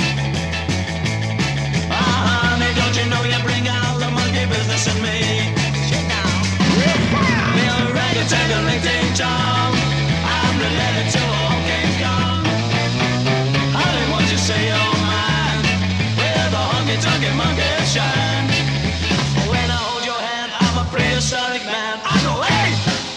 Honey, don't you know you bring out the monkey business in me? Shit now. The orangutan, ding dong. I'm related to a King Kong. Honey, won't you say you're mine? Where the honky-tonky monkey shine. When I hold your hand, I'm a prehistoric man. I go, hey!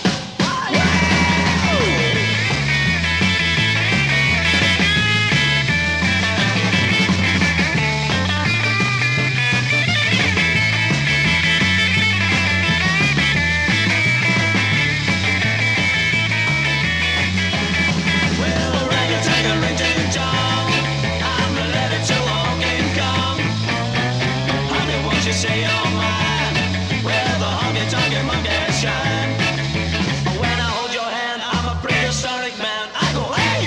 Say you're mine, where the honky-tonky monkeys shine. When I hold your hand, I'm a prehistoric man. I go, hey!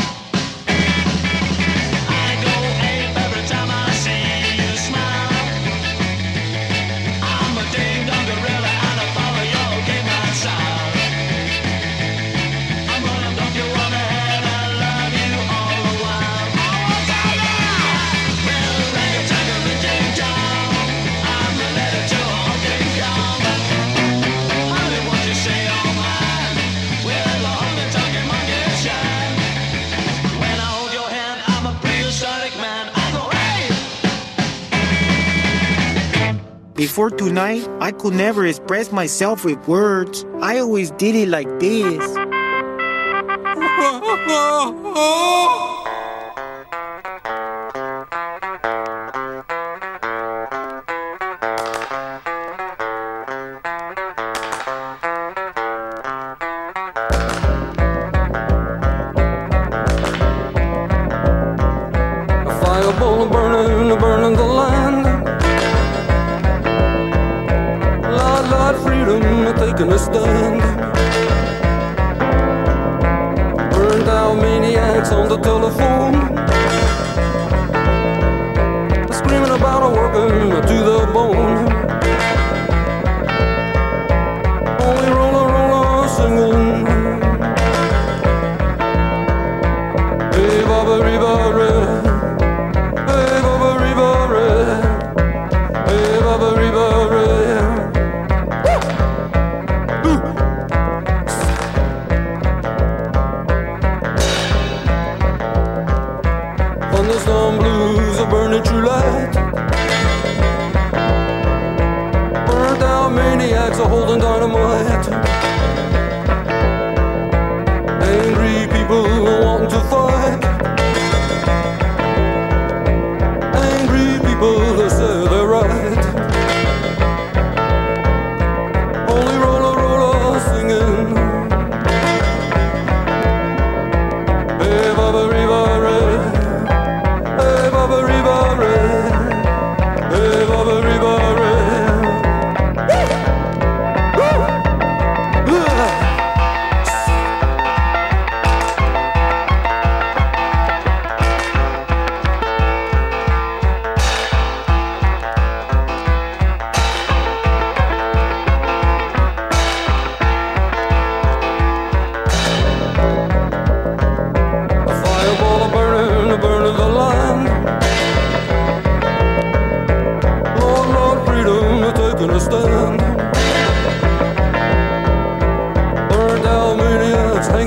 I go ape every time I see you smile. I'm a ding-dong gorilla and I follow your game and style. I'm gonna dump you on the head and love you all the while. Well, orangutan, ding-dong. Before tonight, I could never express myself with words. I always did it like this. A fireball burning the land. Lord, freedom taking a stand. Burned out maniacs on the telephone, screaming about a working to the bone. Only roller singing. Hey, Baba Riva Red. Hey, Baba Riva Red. Hey, Baba Riva Red.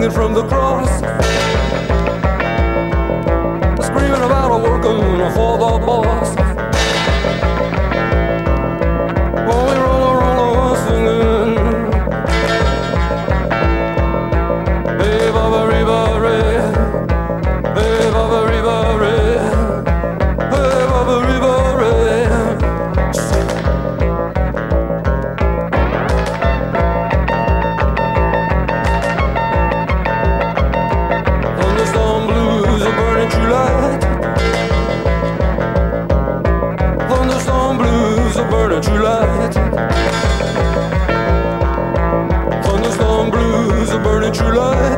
hanging from the cross, screaming about a working for the boss. Oh, we roll singing, hey, Baba Riva Red, hey, Baba Riva Red, hey, Baba Riva Red. Thunderstorm blues are burning true light. Thunderstorm blues are burning true light. Thunderstorm blues are burning true light.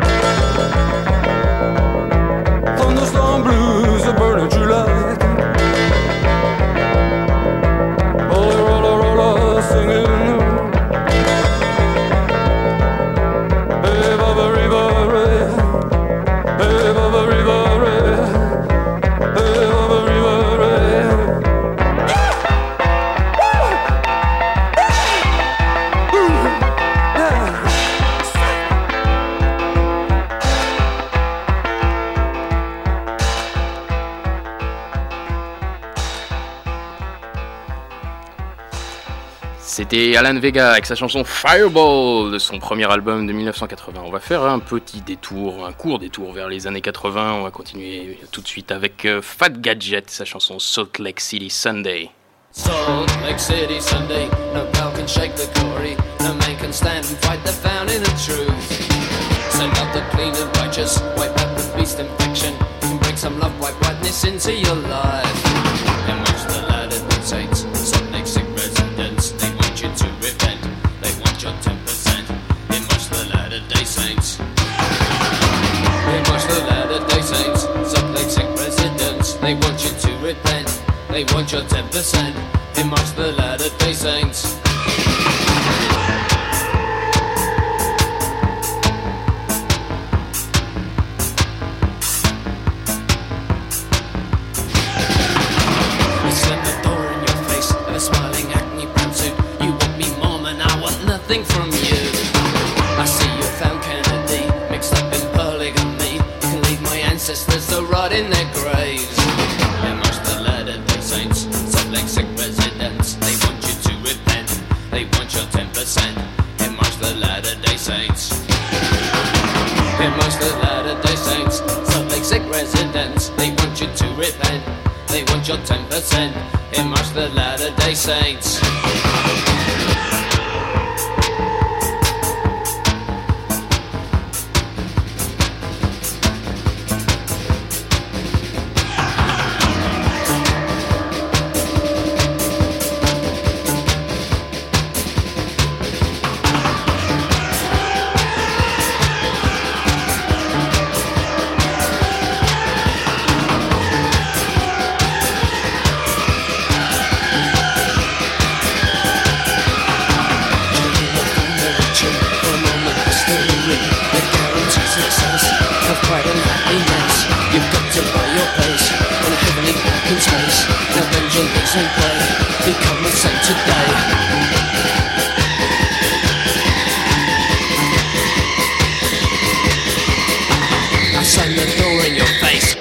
Thunderstorm blues are burning true light. Roller, roller, roller, singing. Hey, Baba Riva Red. Hey, Baba Riva Red. Hey, Baba Riva Red. C'était Alan Vega avec sa chanson Fireball de son premier album de 1980. On va faire un petit détour, un court détour vers les années 80. On va continuer tout de suite avec Fat Gadget, sa chanson Salt Lake City Sunday. Salt Lake City Sunday, no bell can shake the glory, no man can stand and fight the fountain of truth. Send out the clean and righteous, wipe out the beast infection, and bring some love, white whiteness into your life. And watch the Latter-day Saints, Salt Lake City residents, they want you to repent, they want your 10%. And watch the Latter-day Saints. And watch the Latter-day Saints, Salt Lake City residents, they want you to repent, they want your 10%. And watch the Latter-day Saints. Nothing from you. I see you found Kennedy mixed up in polygamy. You can leave my ancestors to rot in their graves. And watch the Latter-day Saints, Salt Lake City residents, they want you to repent, they want your 10%. And watch the Latter-day Saints. And watch the Latter-day Saints, Salt Lake City residents, they want you to repent, they want your 10%. And watch the Latter-day Saints. Become a saint today. I slam the door in your face.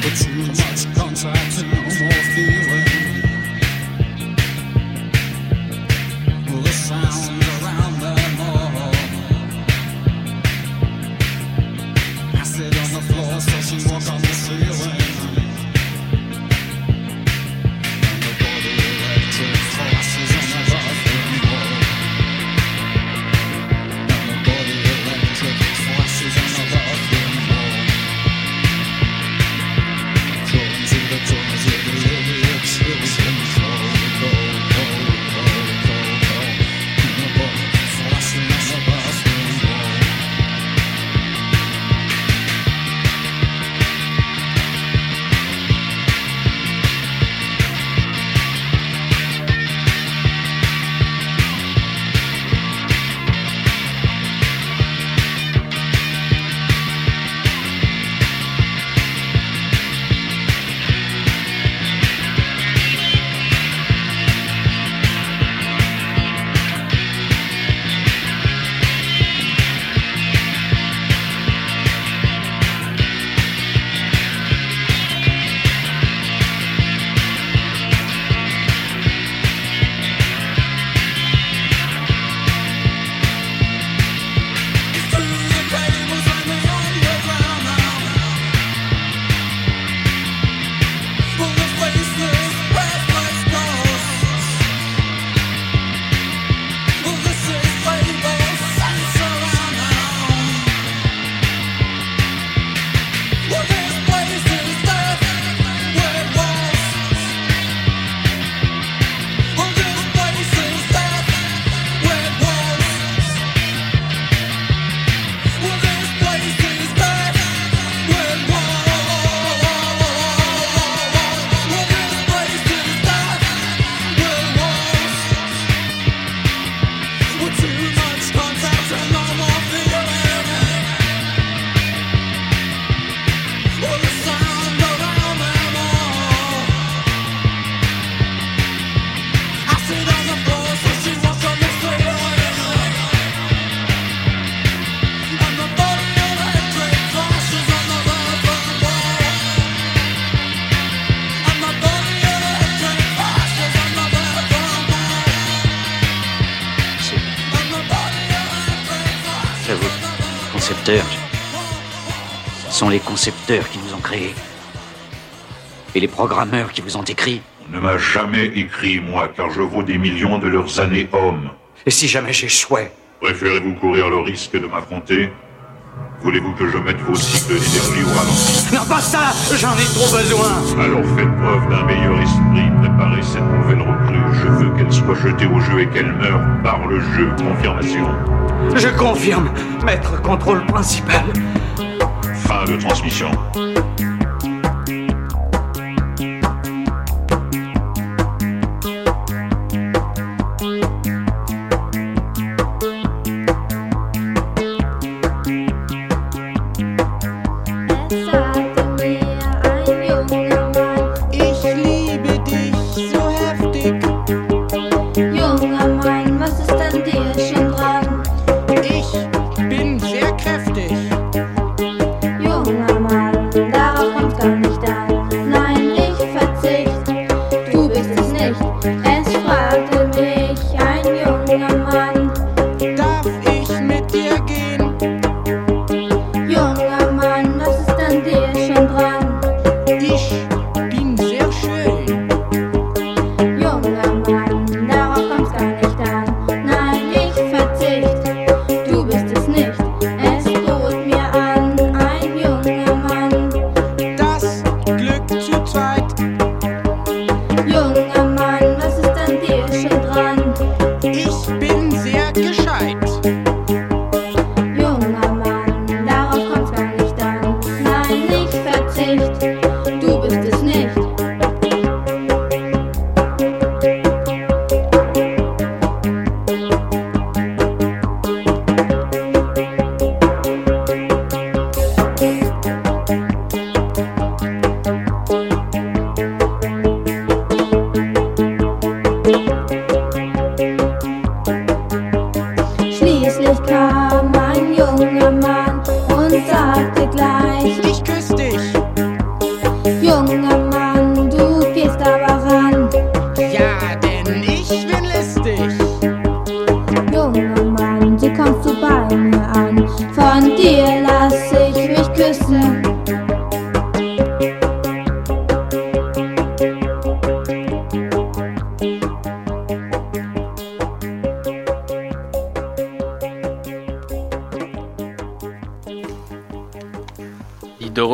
sont les concepteurs qui nous ont créés. Et les programmeurs qui vous ont écrit. On ne m'a jamais écrit, moi, car je vaux des millions de leurs années hommes. Et si jamais j'échouais? Préférez-vous courir le risque de m'affronter? Voulez-vous que je mette vos cycles d'énergie au ralenti? Non, pas ça! J'en ai trop besoin! Alors faites preuve d'un meilleur esprit, préparez cette nouvelle recrue. Je veux qu'elle soit jetée au jeu et qu'elle meure par le jeu. Confirmation. Je confirme, maître contrôle principal. Fin de transmission.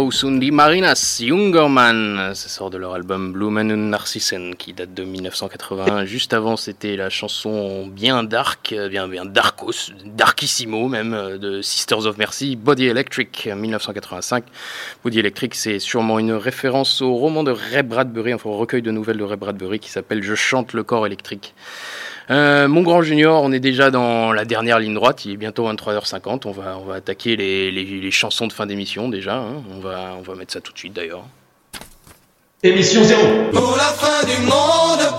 sind die Marinas Jungermann. Ça sort de leur album Blumen und Narcissen qui date de 1981. Juste avant, c'était la chanson bien dark, bien darkos, darkissimo même, de Sisters of Mercy, Body Electric, 1985. Body Electric, c'est sûrement une référence au roman de Ray Bradbury, enfin au recueil de nouvelles de Ray Bradbury qui s'appelle Je chante le corps électrique. Mon grand junior, on est déjà dans la dernière ligne droite, il est bientôt 23h50, on va attaquer les chansons de fin d'émission déjà, hein. On va mettre ça tout de suite d'ailleurs. Émission 0. Pour la fin du monde.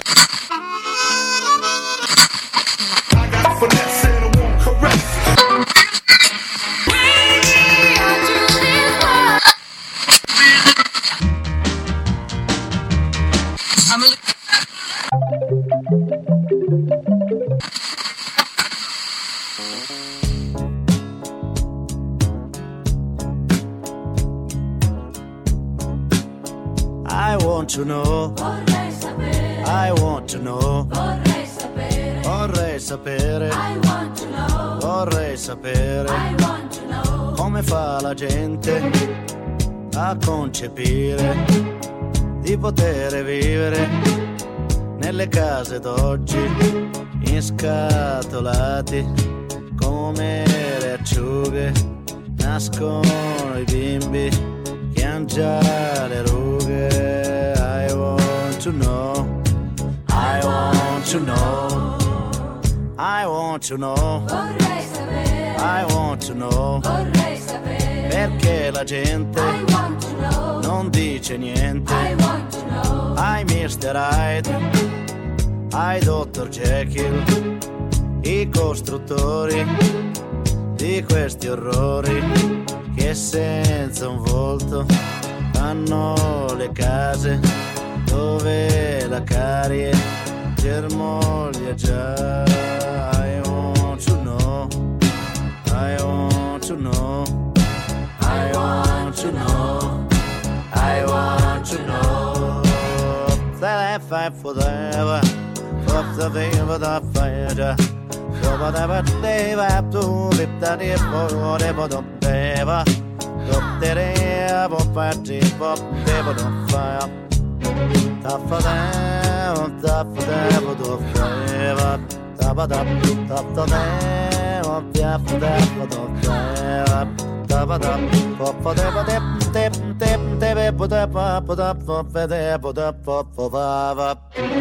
I want to know. Vorrei sapere. I want to know. Vorrei sapere. Vorrei sapere. I want to know. Vorrei sapere. I want to know. Come fa la gente a concepire di poter vivere nelle case d'oggi inscatolati come le acciughe, nascono i bimbi che han già le rughe. I want to know, I want to know, I want to know, vorrei sapere, I want to know, vorrei sapere, perché la gente I want to know, non dice niente. I want to know, I Mr. Hyde, I Dr. Jekyll, i costruttori di questi orrori che senza un volto fanno le case dove la carie germoglia già. I want to know, I want to know, I want to know, I want to know. That I fight forever, for the favor the fire. So whatever they have to live that if for whatever the favor. Doptere, party, pop, never don't fire. Top for them, do forever. Top of them, top to them, top for them, do forever. Top of them, pop for them, tip, put up, for them, put up, for Baba.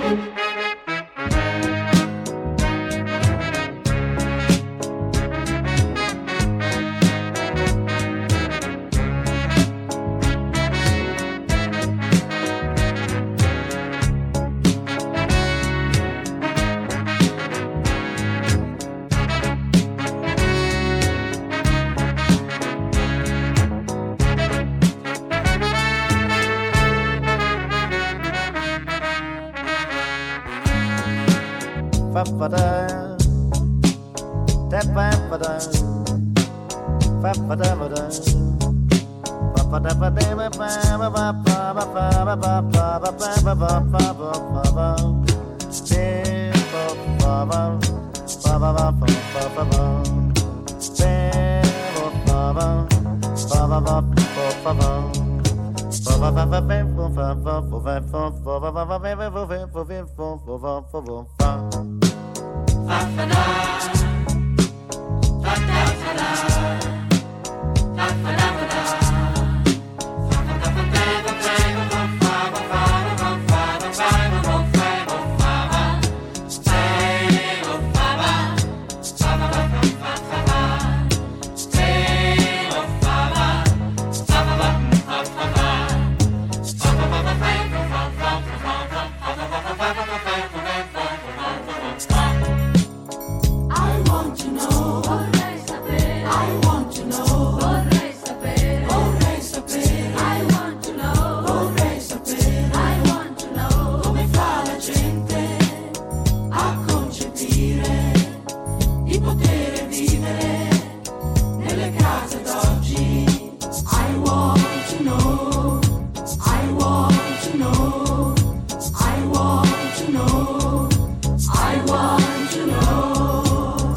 Fa-fa-da, da-fa-fa-da, fa-fa-da-fa-da,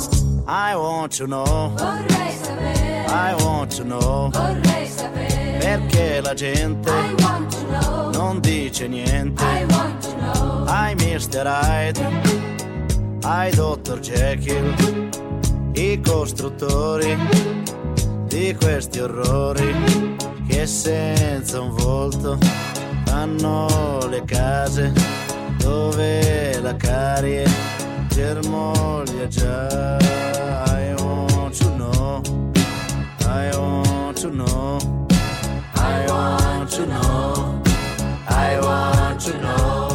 to know, vorrei sapere, I want to know, vorrei sapere, perché la gente non dice niente. Ai Mr. Hyde, ai Dr. Jekyll, i costruttori di questi orrori che senza un volto fanno le case dove la carie germoglia già. I want to know, I want to know, I want to know, I want to know.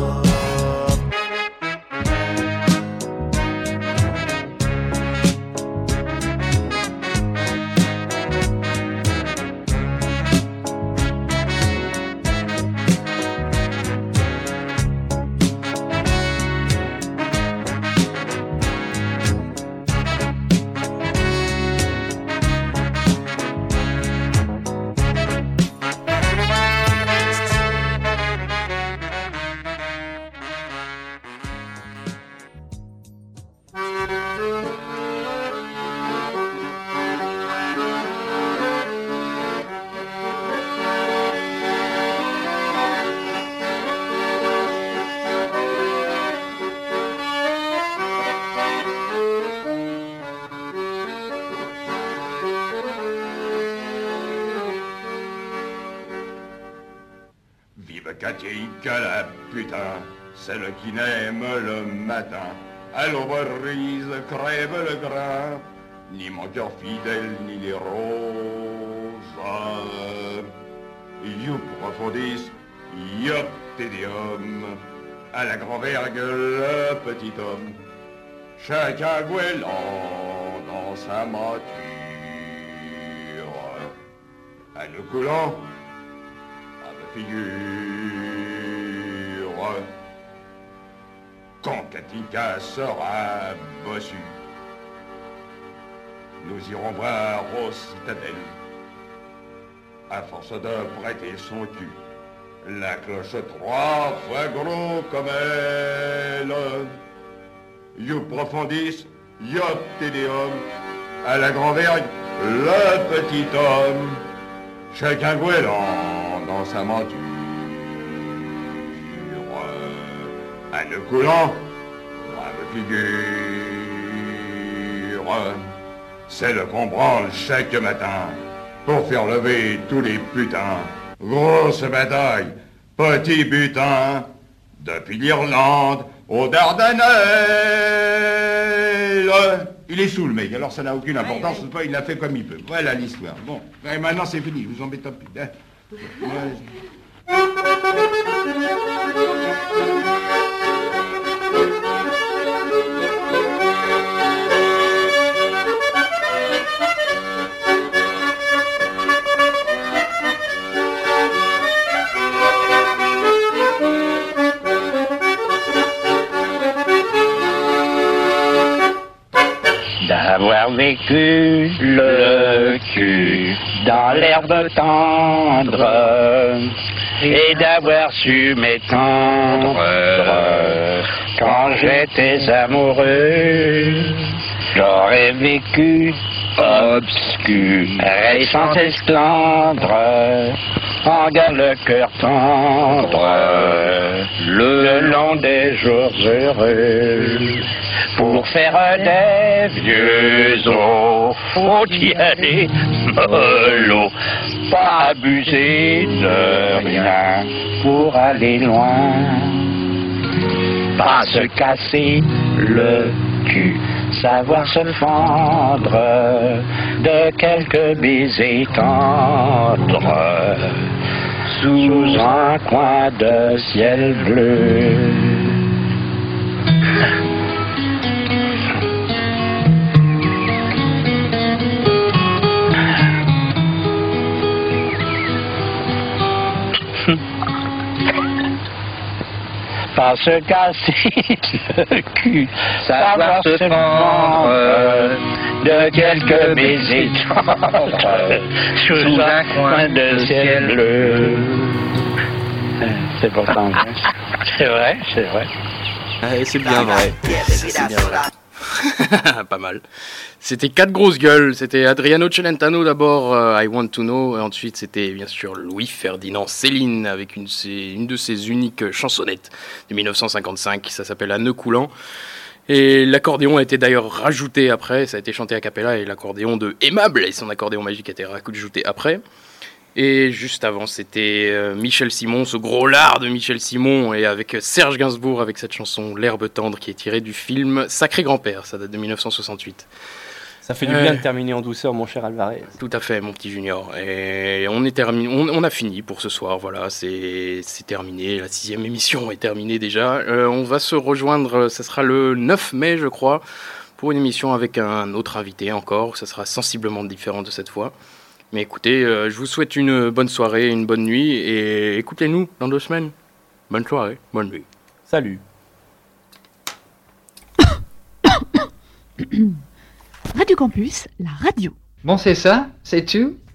Que la putain, celle qui n'aime le matin, à l'aube brise, crève le grain, ni mon cœur fidèle, ni les roses. You profondis, yop tédium, à la grand-vergue, le petit homme, chacun gouelant dans sa monture, à nous coulant, à ma figure. Quand Katinka sera bossue, nous irons voir aux citadelles, à force de prêter son cul, la cloche 3 fois gros comme elle. You profondis, yop tédéum, à la grand-vergue, le petit homme, chacun gouelant dans sa monture. À ne coulant, brave figure, celle qu'on branle chaque matin pour faire lever tous les putains. Grosse bataille, petit butin, depuis l'Irlande aux Dardanelles. Il est sous le mec, alors ça n'a aucune importance, il l'a fait comme il peut. Voilà l'histoire. Bon, et maintenant c'est fini, je vous embête plus. Hein. D'avoir vécu le cul dans l'herbe tendre et d'avoir su m'étendre quand j'étais amoureux. J'aurais vécu obscur et sans esclandre, en garde le cœur tendre le long des jours heureux. Pour faire des vieux os, faut y aller mollo, pas abuser de rien pour aller loin. Pas se casser le cul, savoir se fendre de quelques baisers tendres sous un coin de ciel bleu. Pas se casser le cul, savoir se fendre de quelques baisers tendres sous un coin de ciel bleu. C'est pourtant vrai. C'est vrai, c'est vrai. C'est bien vrai. C'est bien vrai. Pas mal. C'était 4 grosses gueules. C'était Adriano Celentano d'abord, I Want to Know. Et ensuite, c'était bien sûr Louis-Ferdinand Céline avec une de ses uniques chansonnettes de 1955. Ça s'appelle À nœud coulant. Et l'accordéon a été d'ailleurs rajouté après. Ça a été chanté a cappella et l'accordéon de Aimable et son accordéon magique a été rajouté après. Et juste avant, c'était Michel Simon, ce gros lard de Michel Simon, et avec Serge Gainsbourg avec cette chanson L'herbe tendre qui est tirée du film Sacré Grand-Père, ça date de 1968. Ça fait du bien de terminer en douceur, mon cher Alvarez. Tout à fait, mon petit Junior. Et on a fini pour ce soir, voilà, c'est terminé, la 6e émission est terminée déjà. On va se rejoindre, ça sera le 9 mai je crois, pour une émission avec un autre invité encore, ça sera sensiblement différent de cette fois. Mais écoutez, je vous souhaite une bonne soirée, une bonne nuit, et écoutez-nous dans 2 semaines. Bonne soirée, bonne nuit. Salut. Radio Campus, la radio. Bon, c'est ça? C'est tout?